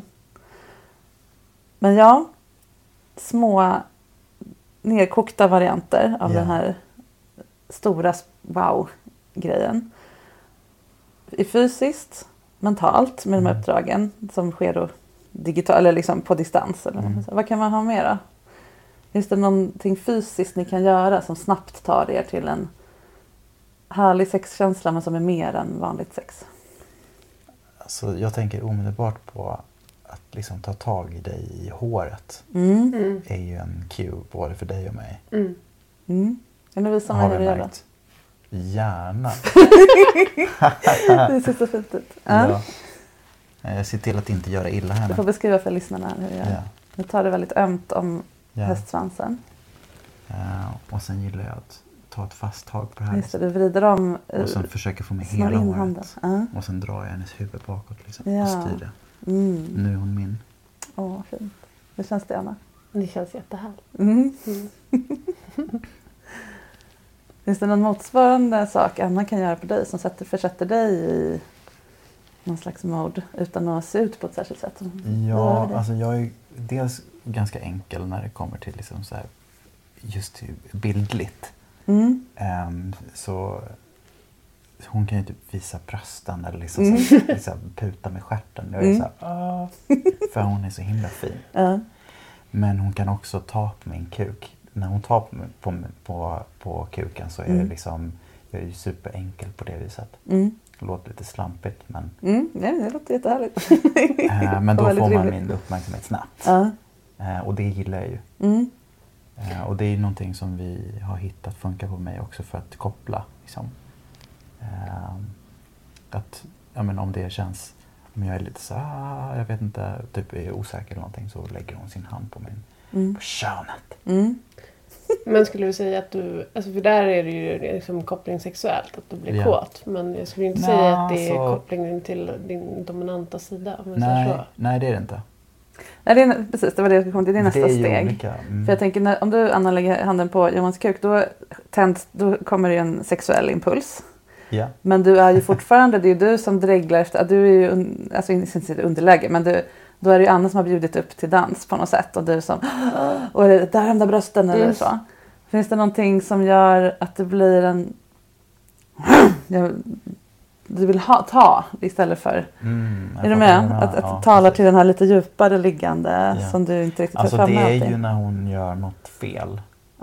Men ja, små nerkokta varianter av den här stora wow-grejen. I fysiskt, mentalt med de här uppdragen som sker då digitalt eller liksom på distans. Eller vad kan man ha mer då? Finns det någonting fysiskt ni kan göra som snabbt tar er till en härlig sexkänsla men som är mer än vanligt sex? Alltså, jag tänker omedelbart på att liksom ta tag i dig i håret. Är ju en cue både för dig och mig. Kan du visa mig hur du gör det? Gärna. Det ser så fint ut. Ja. Jag ser till att inte göra illa henne. Du får beskriva för lyssnarna hur du gör. Ja. Nu tar det väldigt ömt om hästsvansen. Och sen gillar jag att ta ett fast tag på det här. Just det, du vrider om. Och sen försöker få med hela håret. Och sen drar jag hennes huvud bakåt liksom, och styr det. Nu är hon min. Åh, fint. Hur känns det, Anna? Det känns jättehärligt. Finns det någon motsvarande sak Anna kan göra på dig som försätter dig i någon slags mode utan att se ut på ett särskilt sätt? Ja, alltså jag är dels ganska enkel när det kommer till liksom så här, just bildligt. Så hon kan ju typ visa brösten eller liksom så puta med stjärten. Jag är så här, för hon är så himla fin. Men hon kan också ta på min kuk. När hon tar på kuken så är det liksom, är ju superenkel på det viset. Det låter lite slampigt men... det låter jättehärligt. Men då får man min uppmärksamhet snabbt. Och det gillar jag ju. Och det är ju någonting som vi har hittat funkar på mig också för att koppla. Liksom. Att, om det känns, om jag är lite så jag vet inte, typ är osäker eller någonting, så lägger hon sin hand på min på könet. Men skulle du säga att du, alltså för där är det ju liksom koppling sexuellt, att du blir kåt. Men jag skulle inte säga att det är kopplingen till din dominanta sida. Nej, det är det inte. Nej, precis, det var det jag skulle komma till. Det är nästa steg. Mm. För jag tänker, om du, Anna, lägger handen på Johans kuk, då kommer det ju en sexuell impuls. Ja. Men du är ju fortfarande, det är ju du som dreglar efter, du är ju, alltså inte underläge, men då är det ju Anna som har bjudit upp till dans på något sätt. Och du som, och det där hämtar brösten eller så. Finns det någonting som gör att det blir en, du vill ta istället för, är du med? Att tala till den här lite djupare liggande som du inte riktigt alltså tar fram. Det är ju när hon gör något fel.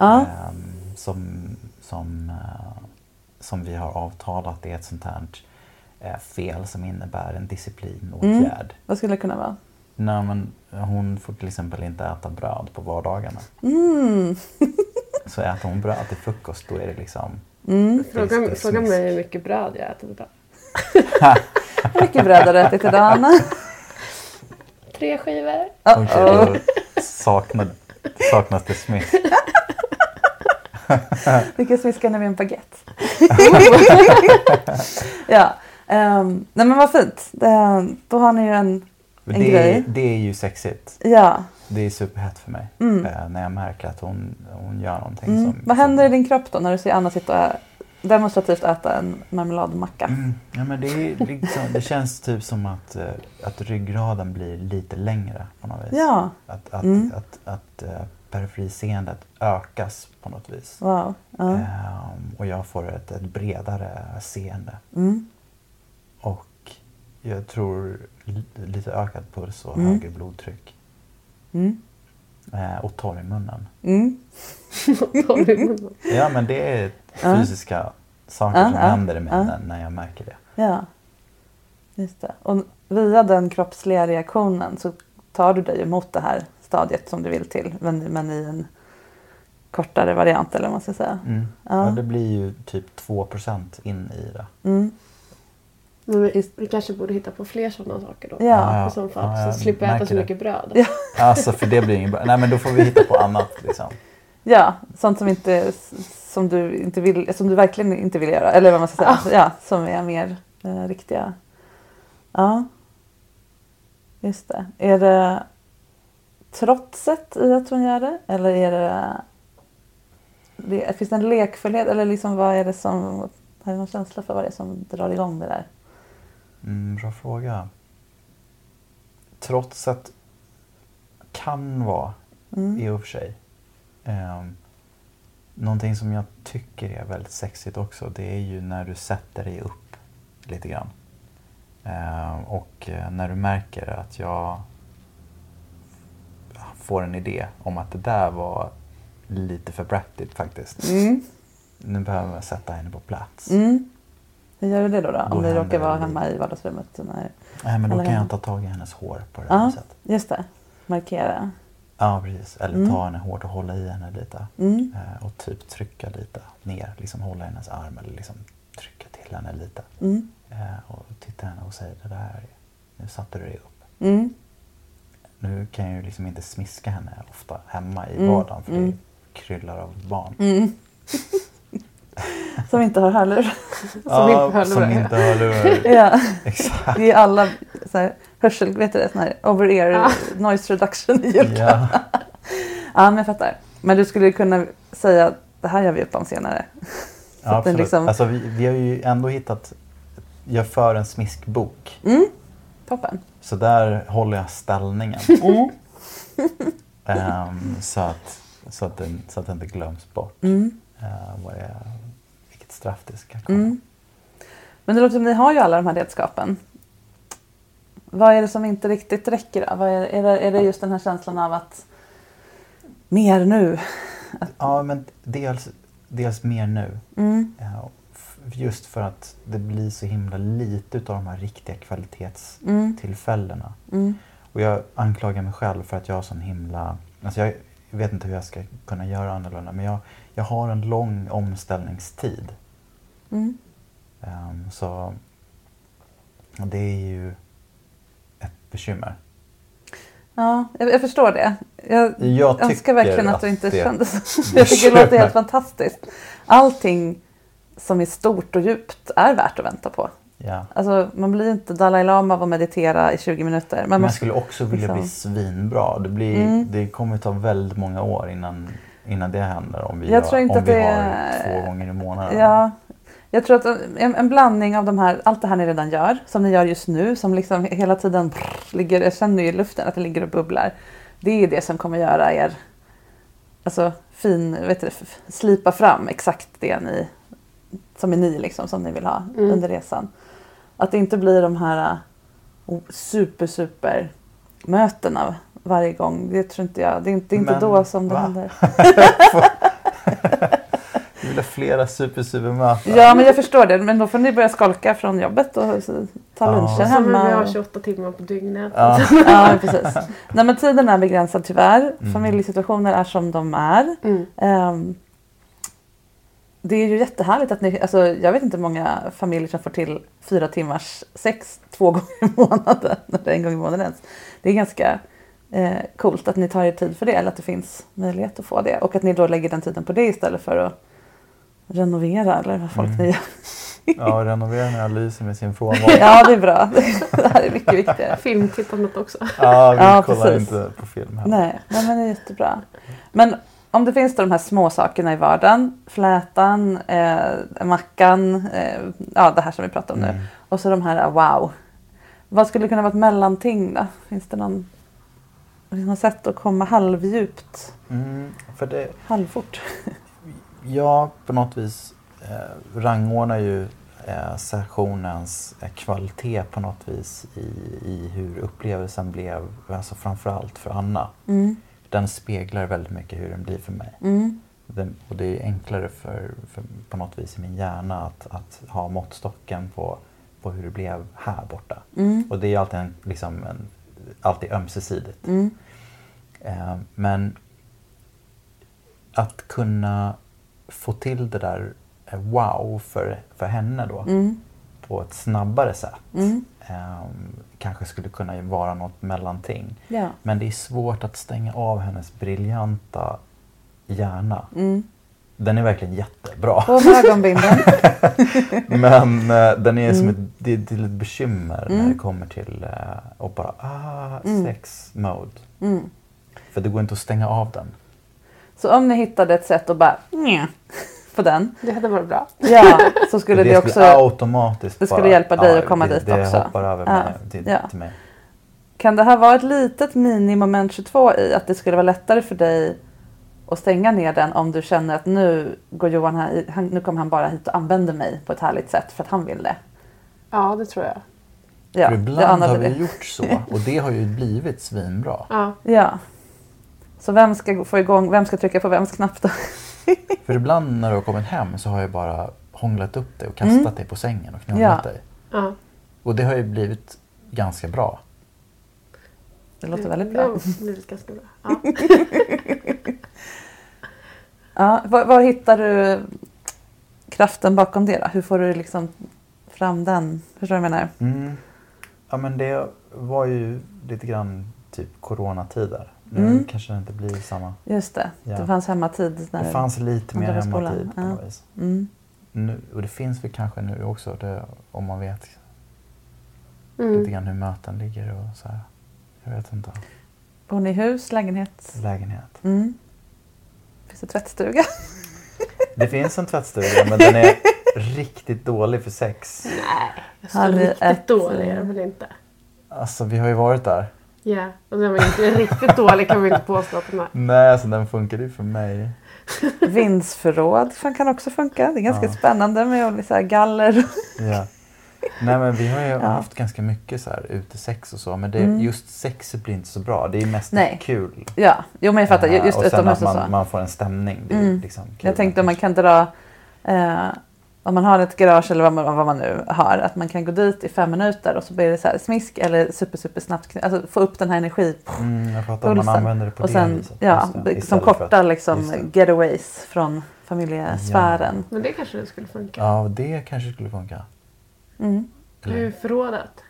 Som vi har avtalat, det är ett sånt här fel som innebär en disciplinåtgärd. Vad skulle det kunna vara? Nej, men hon får till exempel inte äta bröd på vardagarna. Så äter hon bröd till frukost, då är det liksom... Fråga mig hur mycket bröd jag äter idag. Hur mycket bröd har du ätit idag, Anna? 3 skivor. Okej, då saknas det smisk. Vilka smiskar när vi en baguette? Ja. Nej, men vad fint. Då har ni ju en grej. Det är ju sexigt. Ja. Det är superhett för mig. När jag märker att hon gör någonting som... Vad händer i din kropp då när du ser Anna sitta och demonstrativt äta en marmeladmacka? Ja, men det är liksom, det känns typ som att ryggraden blir lite längre på något vis. Ja. Att periferiseendet ökas på något vis. Wow. Och jag får ett bredare seende. Och jag tror lite ökad puls och högre blodtryck. Och torr i munnen. Ja, men det är fysiska saker som händer i mig när jag märker det. Ja, just det. Och via den kroppsliga reaktionen så tar du dig emot det här stadiet som du vill till. Men i en kortare variant, eller vad man ska säga. Ja, det blir ju typ 2% in i det. Men vi kanske borde hitta på fler sådana saker då. Ja. I så fall, så slipper jag äta så mycket bröd. Ja. Alltså, för det blir ingen bra. Nej, men då får vi hitta på annat liksom. Ja, sånt som du verkligen inte vill göra. Eller vad man ska säga. Ja, som är mer riktiga. Ja. Just det. Är det trotset i att hon gör det? Eller är det finns det en lekfullhet? Eller liksom vad är det som, har du någon känsla för vad det är som drar igång det där? Bra fråga. Trotset kan vara i och för sig. Någonting som jag tycker är väldigt sexigt också, det är ju när du sätter dig upp lite grann. Och när du märker att jag får en idé om att det där var lite för brattigt faktiskt. Nu behöver jag sätta henne på plats. Hur gör du det då? Om vi råkar vara hemma i vardagsrummet? Nej, men då kan jag ta tag i hennes hår på det här viset. Just det. Markera. Ja, precis. Eller ta henne hårt och hålla i henne lite. Och typ trycka lite ner. Liksom hålla hennes arm eller liksom trycka till henne lite. Och titta henne och säga, det där, nu satte du dig upp. Nu kan jag ju liksom inte smiska henne ofta hemma i vardagen för det kryllar av barn. Som inte har hörlurar. Som inte har hörlurar. Ja. Exakt. Det är alla så här, hörsel, vet du det, sån här over-ear noise reduction i julklapp. Ja, men jag fattar. Men du skulle kunna säga, det här gör vi upp om senare. Ja, absolut. Liksom... Alltså, vi har ju ändå hittat, jag för en smiskbok. Toppen. Så där håller jag ställningen. Så att det inte glöms bort. Vilket straff det ska komma. Men det låter som ni har ju alla de här redskapen. Vad är det som inte riktigt räcker då? Är det just den här känslan av att mer nu? Ja, men dels mer nu. just för att det blir så himla lite utav de här riktiga kvalitetstillfällena. Och jag anklagar mig själv för att jag har sån himla... Alltså jag vet inte hur jag ska kunna göra annorlunda, men jag har en lång omställningstid. Så det är ju ett bekymmer. Ja, jag förstår det. Jag önskar verkligen att du inte kände så. Jag tycker det låter helt fantastiskt. Allting som är stort och djupt är värt att vänta på. Ja. Alltså, man blir inte Dalai Lama av att meditera i 20 minuter. Men jag skulle också vilja bli svinbra. Det kommer att ta väldigt många år innan det händer. Om vi har 2 gånger i månaden. Ja. Jag tror att en blandning av de här, allt det här ni redan gör, som ni gör just nu, som liksom hela tiden ligger, jag känner ju i luften att det ligger och bubblar. Det är det som kommer göra er, alltså slipa fram exakt det ni, som är ni liksom, som ni vill ha under resan. Att det inte blir de här super mötena varje gång. Det tror inte jag, det är inte då som det händer. Du vill ha flera supermöten. Ja, men jag förstår det. Men då får ni börja skolka från jobbet och ta luncher hemma. Som vi har 28 timmar på dygnet. Ja, precis. Nej, men tiden är begränsad tyvärr. Familjesituationer är som de är. Det är ju jättehärligt att ni... Alltså, jag vet inte hur många familjer som får till 4 timmars sex 2 gånger i månaden. Eller 1 gång i månaden ens. Det är ganska coolt att ni tar er tid för det. Eller att det finns möjlighet att få det. Och att ni då lägger den tiden på det istället för att renovera. Eller vad folk ni gör. Ja, renovera när jag lyser med sin frånvaro. Ja, det är bra. Det här är mycket viktigare. Filmtittandet också. Ja, vi kollar inte på film här. Nej, men det är jättebra. Men om det finns då de här små sakerna i vardagen, flätan, mackan, det här som vi pratar om nu. Och så de här wow. Vad skulle kunna vara ett mellanting då? Finns det något sätt att komma halvdjupt? Halvfort? Ja, på något vis rangordnar ju sessionens kvalitet på något vis i hur upplevelsen blev, alltså framförallt för Anna. Den speglar väldigt mycket hur den blir för mig. Och det är enklare för på något vis i min hjärna att ha måttstocken på hur det blev här borta. Och det är alltid alltid ömsesidigt. Men att kunna få till det där wow för henne då på ett snabbare sätt kanske skulle kunna vara något mellanting. Ja. Men det är svårt att stänga av hennes briljanta hjärna. Den är verkligen jättebra. På ögonbindeln. Men den är som det är ett bekymmer när det kommer till och bara sex mode. För det går inte att stänga av den. Så om ni hittade ett sätt att bara på den. Det hade varit bra. Ja, så skulle det också automatiskt. Det skulle hjälpa dig att komma dit det också. Det hoppar över till mig. Kan det här vara ett litet mini-moment 22 i att det skulle vara lättare för dig att stänga ner den om du känner att nu går Johan här, nu kommer han bara hit och använder mig på ett härligt sätt för att han vill det? Ja, det tror jag. Ja, för ibland har vi gjort så och det har ju blivit svinbra. Ja. Så vem ska trycka på vems knapp då? För ibland när du har kommit hem så har jag bara hånglat upp dig och kastat dig på sängen och knullat dig. Ja. Och det har ju blivit ganska bra. Det låter väldigt bra. Det har blivit ganska bra. Ja. Ja, var hittar du kraften bakom det då? Hur får du liksom fram den? Förstår du vad jag menar? Ja, men det var ju lite grann typ coronatider. Nu kanske det inte blir samma. Just det. Ja. Det fanns hemmatid. Det fanns lite mer hemmatid på något vis. Nu, och det finns väl kanske nu också om man vet lite grann hur möten ligger och så här. Jag vet inte. Bor ni i hus, lägenhet? Lägenhet. Finns det tvättstuga? Det finns en tvättstuga men den är riktigt dålig för sex. Nej, så riktigt dålig är den väl inte. Alltså vi har ju varit där. Ja, och den var inte riktigt dålig kan vi inte påstå att den är. Nej, alltså den funkar ju för mig. Vindsförråd kan också funka. Det är ganska spännande med så här galler. Ja. Nej, men vi har ju haft ganska mycket så här utesex och så. Men det, just sexet blir inte så bra. Det är mest kul. Ja, jo men jag fattar. Just och sen att man får en stämning. Det är liksom kul. Jag tänkte om man kan dra om man har ett garage eller vad man nu har, att man kan gå dit i 5 minuter och så blir det så här smisk eller super snabbt, alltså få upp den här energi. Jag fattar om man använder det på och det sen, viset. Ja, som korta liksom getaways från familjesfären. Ja. Men det kanske skulle funka. Ja, det kanske skulle funka. Hur förrådat?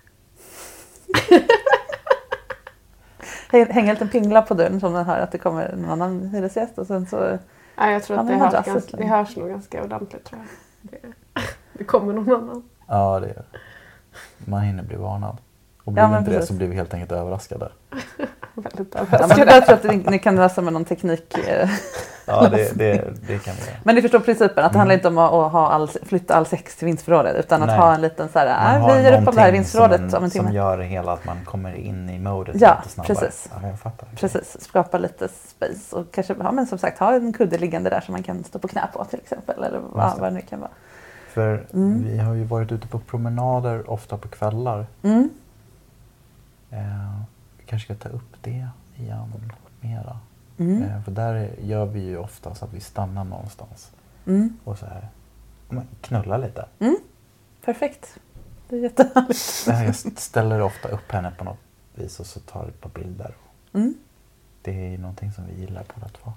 Hänga en liten pingla på dörren som den hör att det kommer en annan hyresgäst och sen så... Ja, jag tror att det hörs nog ganska ordentligt, tror jag. Det kommer någon annan. Ja, det är. Man hinner bli varnad. Och blir inte det så blir vi helt enkelt överraskade. Väldigt överraskade. Jag tror att ni kan lösa med någon teknik. Ja, det kan vi. Men ni förstår principen att det handlar inte om att flytta all sex till vinstförrådet utan att ha en liten så här, vi gör upp om det här vinstförrådet om en timme. Som gör det hela att man kommer in i modet lite snabbare. Precis. Ja, jag fattar. Precis, skapa lite space och kanske men som sagt ha en kudde liggande där som man kan stå på knä på till exempel eller vad det nu kan vara. För vi har ju varit ute på promenader ofta på kvällar. Vi kanske ska ta upp det igen mera. För där gör vi ju ofta så att vi stannar någonstans. Och så här, knulla lite. Perfekt. Det är jättehärligt. Jag ställer ofta upp henne på något vis och så tar ett par bilder. Det är någonting som vi gillar båda två.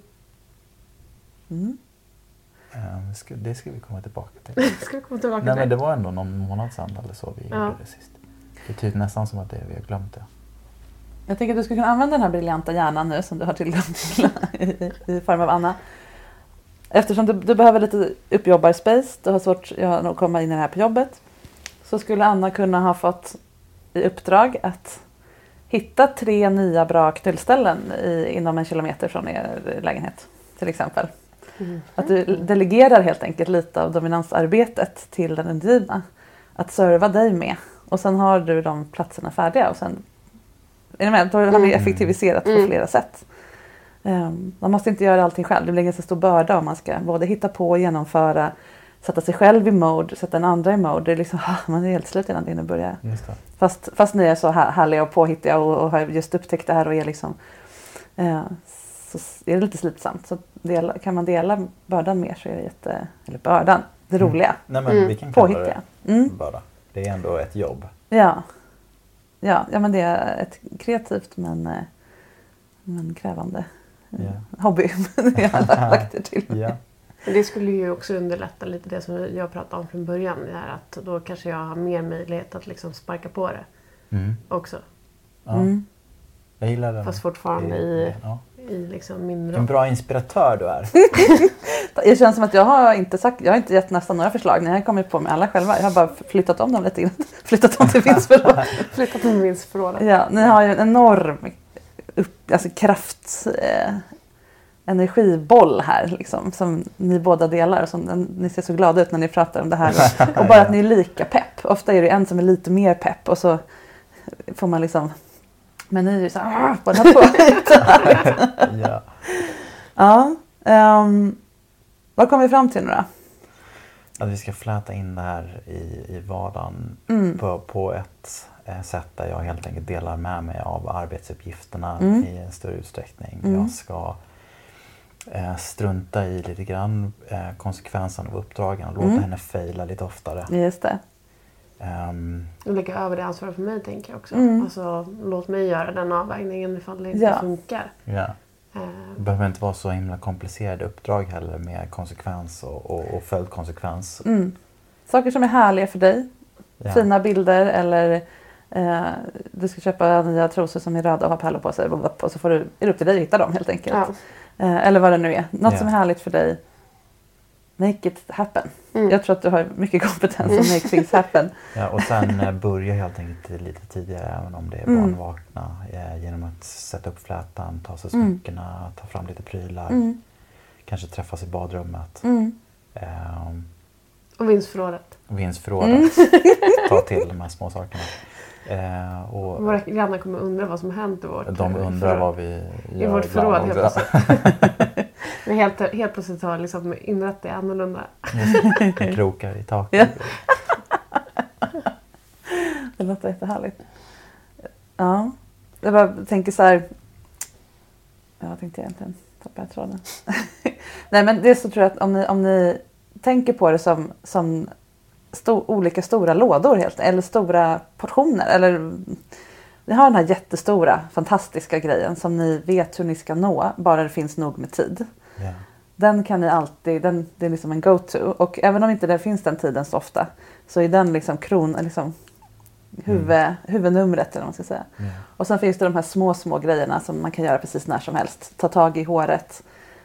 Det ska vi komma tillbaka till. Nej, men det var ändå någon månad sedan eller så vi gjorde det sist. Det är typ nästan som att vi har glömt det. Jag tänker att du skulle kunna använda den här briljanta hjärnan nu som du har tillgång till i form av Anna. Eftersom du behöver lite uppjobbarspace, du har svårt att komma in i det här på jobbet, så skulle Anna kunna ha fått i uppdrag att hitta 3 nya bra knullställen inom 1 kilometer från er lägenhet till exempel. Att du delegerar helt enkelt lite av dominansarbetet till den indragna. Att serva dig med. Och sen har du de platserna färdiga och sen är ni med? Då har vi effektiviserat på flera sätt. Man måste inte göra allting själv. Det blir en ganska stor börda om man ska både hitta på och genomföra, sätta sig själv i mode, sätta den andra i mode. Det är liksom, man är helt slut innan det hinner börja. Fast ni är så härliga och påhittiga och har just upptäckt det här och är liksom så är det lite slitsamt. Så kan man dela bördan mer så är det eller bördan, det roliga. Nej, men vi kan kalla det börda. Det är ändå ett jobb. Ja, men det är ett kreativt men krävande hobby. Jag har lagt det till. Det skulle ju också underlätta lite det som jag pratade om från början. Det här att då kanske jag har mer möjlighet att liksom sparka på det också. Jag gillar det. Fast fortfarande i liksom min roll. En bra inspiratör du är. Det känns som att jag har inte gett nästan några förslag. Ni har kommit på med alla själva. Jag har bara flyttat om dem lite grann. Flyttat om till vinstförråd. Ja, ni har ju en enorm energiboll här liksom, som ni båda delar. Som ni ser så glada ut när ni pratar om det här. Och bara att ni är lika pepp. Ofta är det en som är lite mer pepp och så får man liksom... Men ni är ju så här, båda två. Vad kom vi fram till nu då? Att vi ska fläta in det här i vardagen på ett sätt där jag helt enkelt delar med mig av arbetsuppgifterna i en större utsträckning. Jag ska strunta i lite grann konsekvenserna av uppdragen och låta henne faila lite oftare. Just det. Och lägga över det ansvaret för mig, tänker jag också. Alltså, låt mig göra den avvägningen ifall det inte funkar. Det behöver inte vara så himla komplicerade uppdrag heller med konsekvens och följdkonsekvens. Saker som är härliga för dig. Fina bilder eller du ska köpa nya trosor som är röda och har pärlor på sig. Och så är det upp till dig att hitta dem helt enkelt. Eller vad det nu är. Något som är härligt för dig. Make it happen. Jag tror att du har mycket kompetens att make things happen. Och sen börja helt enkelt lite tidigare, även om det är barnvakna, genom att sätta upp flätan, ta sig smyckena, ta fram lite prylar, kanske träffas i badrummet. Och vinstförrådet. Ta till de här små sakerna. Våra grannar kommer undra vad som hänt i vårt De undrar vad vi gör i vårt förråd helt plötsligt. Vi helt plötsligt har liksom inrätt det annorlunda. Krokar i taket. Det låter jättehärligt. Ja. Jag bara tänker så här. Jag tänkte egentligen tappa tråden. Nej, men det så tror jag att om ni tänker på det som olika stora lådor eller stora portioner. Eller ni har den här jättestora, fantastiska grejen som ni vet hur ni ska nå, bara det finns nog med tid. Yeah. Den kan ni alltid, det är liksom en go-to. Och även om inte det finns den tiden så ofta, så är den liksom huvudnumret eller vad man ska säga. Yeah. Och sen finns det de här små grejerna som man kan göra precis när som helst. Ta tag i håret.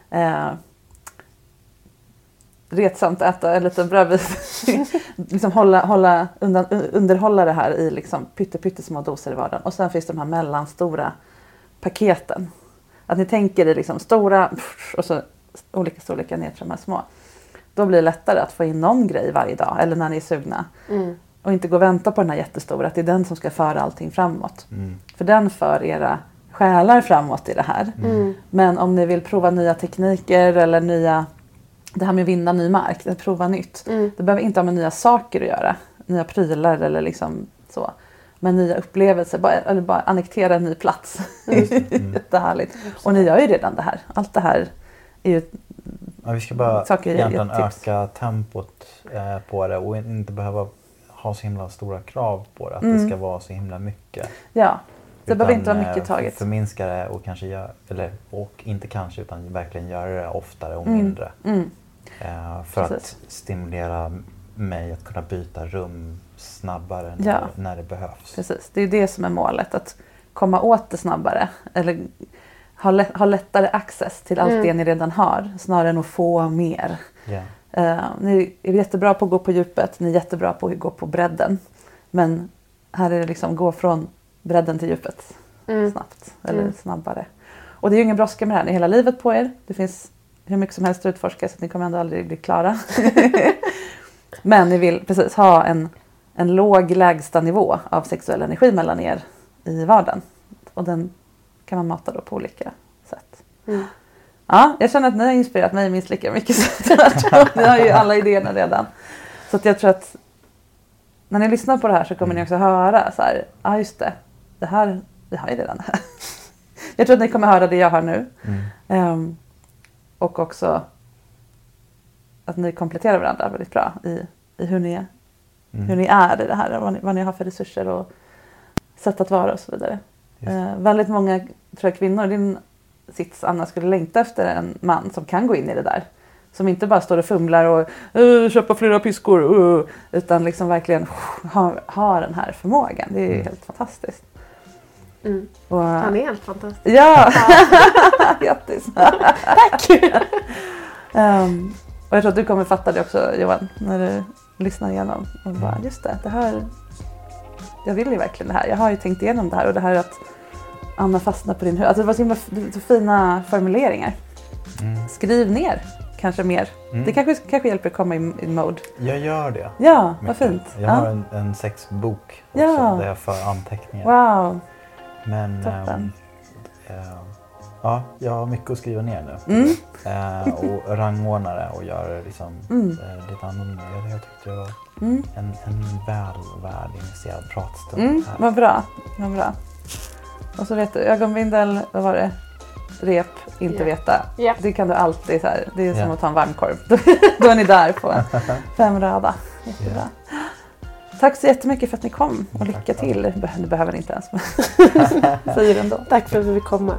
Retsamt äta en liten brödbit. Liksom underhålla det här i liksom pyttesmå doser i vardagen. Och sen finns det de här mellanstora paketen. Att ni tänker i liksom stora och så olika storlekar ner till de här små. Då blir det lättare att få in någon grej varje dag. Eller när ni är sugna. Och inte gå och vänta på den här jättestora. Att det är den som ska föra allting framåt. För den för era själar framåt i det här. Men om ni vill prova nya tekniker eller det här med att vinna ny mark, att prova nytt. Det behöver inte ha med nya saker att göra. Nya prylar eller liksom så. Men nya upplevelser, eller bara annektera en ny plats. Jättehärligt. Och ni gör ju redan det här. Allt det här är ju vi ska bara egentligen tips. Öka tempot på det och inte behöva ha så himla stora krav på det. Att det ska vara så himla mycket. Ja, det behöver inte vara mycket taget. Förminska det och kanske utan verkligen göra det oftare och mindre. För att stimulera mig att kunna byta rum snabbare när det behövs. Precis, det är det som är målet. Att komma åt det snabbare. Eller ha lättare access till allt det ni redan har. Snarare än att få mer. Ni är jättebra på att gå på djupet. Ni är jättebra på att gå på bredden. Men här är det liksom gå från bredden till djupet snabbt. Eller snabbare. Och det är ju ingen brådska med det här. Ni har hela livet på er. Det finns hur mycket som helst att utforska så att ni kommer ändå aldrig bli klara. Men ni vill precis ha en låg lägsta nivå av sexuell energi mellan er i vardagen. Och den kan man mata då på olika sätt. Ja, jag känner att ni har inspirerat mig minst lika mycket. Ni har ju alla idéerna redan. Så att jag tror att när ni lyssnar på det här så kommer ni också höra så här, just det. Det här, vi har ju redan det här. Jag tror att ni kommer höra det jag hör nu. Och också att ni kompletterar varandra väldigt bra i hur ni är i det här. Vad ni har för resurser och sätt att vara och så vidare. Väldigt många tror jag, kvinnor i din sits, Anna, skulle längta efter en man som kan gå in i det där. Som inte bara står och fumlar och köpa flera piskor. Utan liksom verkligen har den här förmågan. Det är ju helt fantastiskt. Och, han är helt fantastisk. Ja, grattis. Tack. Och jag tror att du kommer fatta det också, Johan, när du lyssnar igenom. Och bara, just det här, jag vill ju verkligen det här. Jag har ju tänkt igenom det här och det här att Anna fastnar på din huvud. Alltså det var så fina formuleringar. Skriv ner kanske mer. Det kanske hjälper att komma i mode. Jag gör det. Ja, vad fint. Jag har en sexbok också där jag för anteckningar. Wow. Men jag har mycket att skriva ner nu. Och rangordna det och göra det liksom, lite annorlunda. Jag tyckte det var en väl initierad pratstund. Vad bra. Och så vet du, ögonbindel, vad var det? Rep, inte veta. Det kan du alltid så här, det är som att ta en varmkorv. Då är ni där på 5 röda. Jättebra. Tack så jättemycket för att ni kom och lycka till. Du behöver inte ens. Säger det ändå. Tack för att vi fick komma.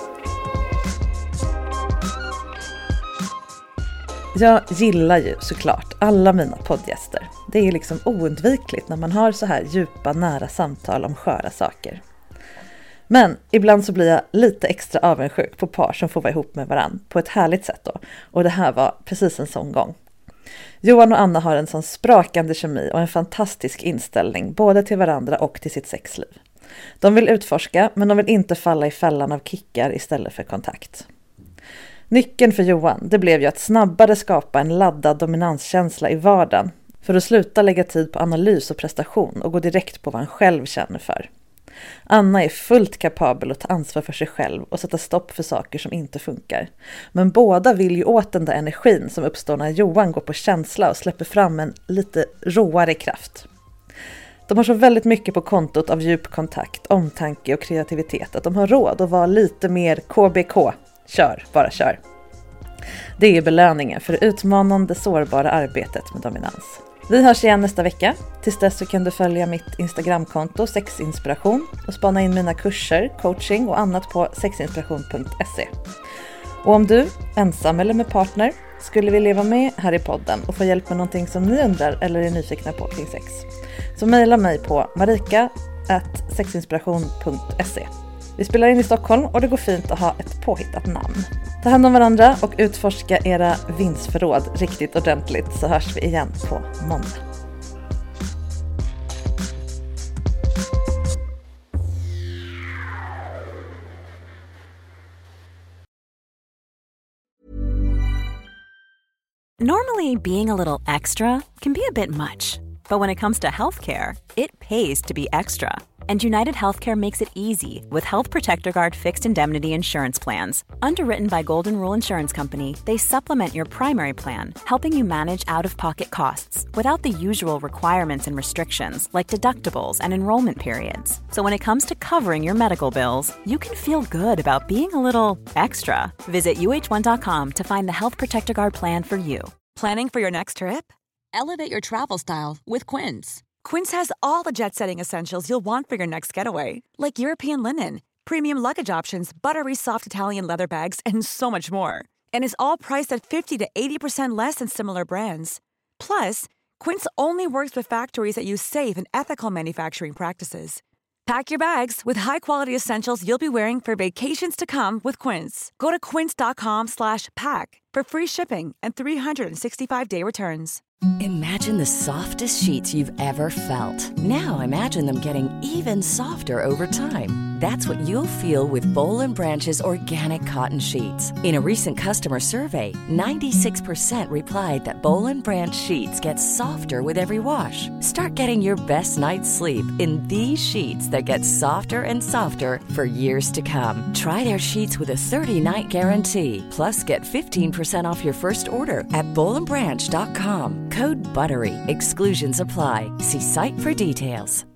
Jag gillar ju såklart alla mina poddgäster. Det är liksom oundvikligt när man har så här djupa, nära samtal om sköra saker. Men ibland så blir jag lite extra avundsjuk på par som får vara ihop med varann på ett härligt sätt då. Och det här var precis en sån gång. Johan och Anna har en sån sprakande kemi och en fantastisk inställning både till varandra och till sitt sexliv. De vill utforska, men de vill inte falla i fällan av kickar istället för kontakt. Nyckeln för Johan, det blev ju att snabbare skapa en laddad dominanskänsla i vardagen för att sluta lägga tid på analys och prestation och gå direkt på vad han själv känner för. Anna är fullt kapabel att ta ansvar för sig själv och sätta stopp för saker som inte funkar. Men båda vill ju åt den där energin som uppstår när Johan går på känsla och släpper fram en lite råare kraft. De har så väldigt mycket på kontot av djup kontakt, omtanke och kreativitet att de har råd att vara lite mer KBK. Kör, bara kör. Det är belöningen för det utmanande, sårbara arbetet med dominans. Vi hörs igen nästa vecka. Tills dess så kan du följa mitt Instagramkonto Sexinspiration och spana in mina kurser, coaching och annat på sexinspiration.se. Och om du, ensam eller med partner, skulle vilja vara med här i podden och få hjälp med någonting som ni undrar eller är nyfikna på kring sex, så mejla mig på marika@sexinspiration.se. Vi spelar in i Stockholm och det går fint att ha ett påhittat namn. Ta hand om varandra och utforska era vindsförråd riktigt ordentligt, så hörs vi igen på måndag. Normally, being a little extra can be a bit much, but when it comes to healthcare, it pays to be extra. And United Healthcare makes it easy with Health Protector Guard fixed indemnity insurance plans. Underwritten by Golden Rule Insurance Company, they supplement your primary plan, helping you manage out-of-pocket costs without the usual requirements and restrictions like deductibles and enrollment periods. So when it comes to covering your medical bills, you can feel good about being a little extra. Visit uh1.com to find the Health Protector Guard plan for you. Planning for your next trip? Elevate your travel style with Quince. Quince has all the jet-setting essentials you'll want for your next getaway, like European linen, premium luggage options, buttery soft Italian leather bags, and so much more. And is all priced at 50 to 80% less than similar brands. Plus, Quince only works with factories that use safe and ethical manufacturing practices. Pack your bags with high-quality essentials you'll be wearing for vacations to come with Quince. Go to quince.com/pack for free shipping and 365-day returns. Imagine the softest sheets you've ever felt. Now imagine them getting even softer over time. That's what you'll feel with Boll & Branch's organic cotton sheets. In a recent customer survey, 96% replied that Boll & Branch sheets get softer with every wash. Start getting your best night's sleep in these sheets that get softer and softer for years to come. Try their sheets with a 30-night guarantee. Plus, get 15% off your first order at bollandbranch.com. Code BUTTERY. Exclusions apply. See site for details.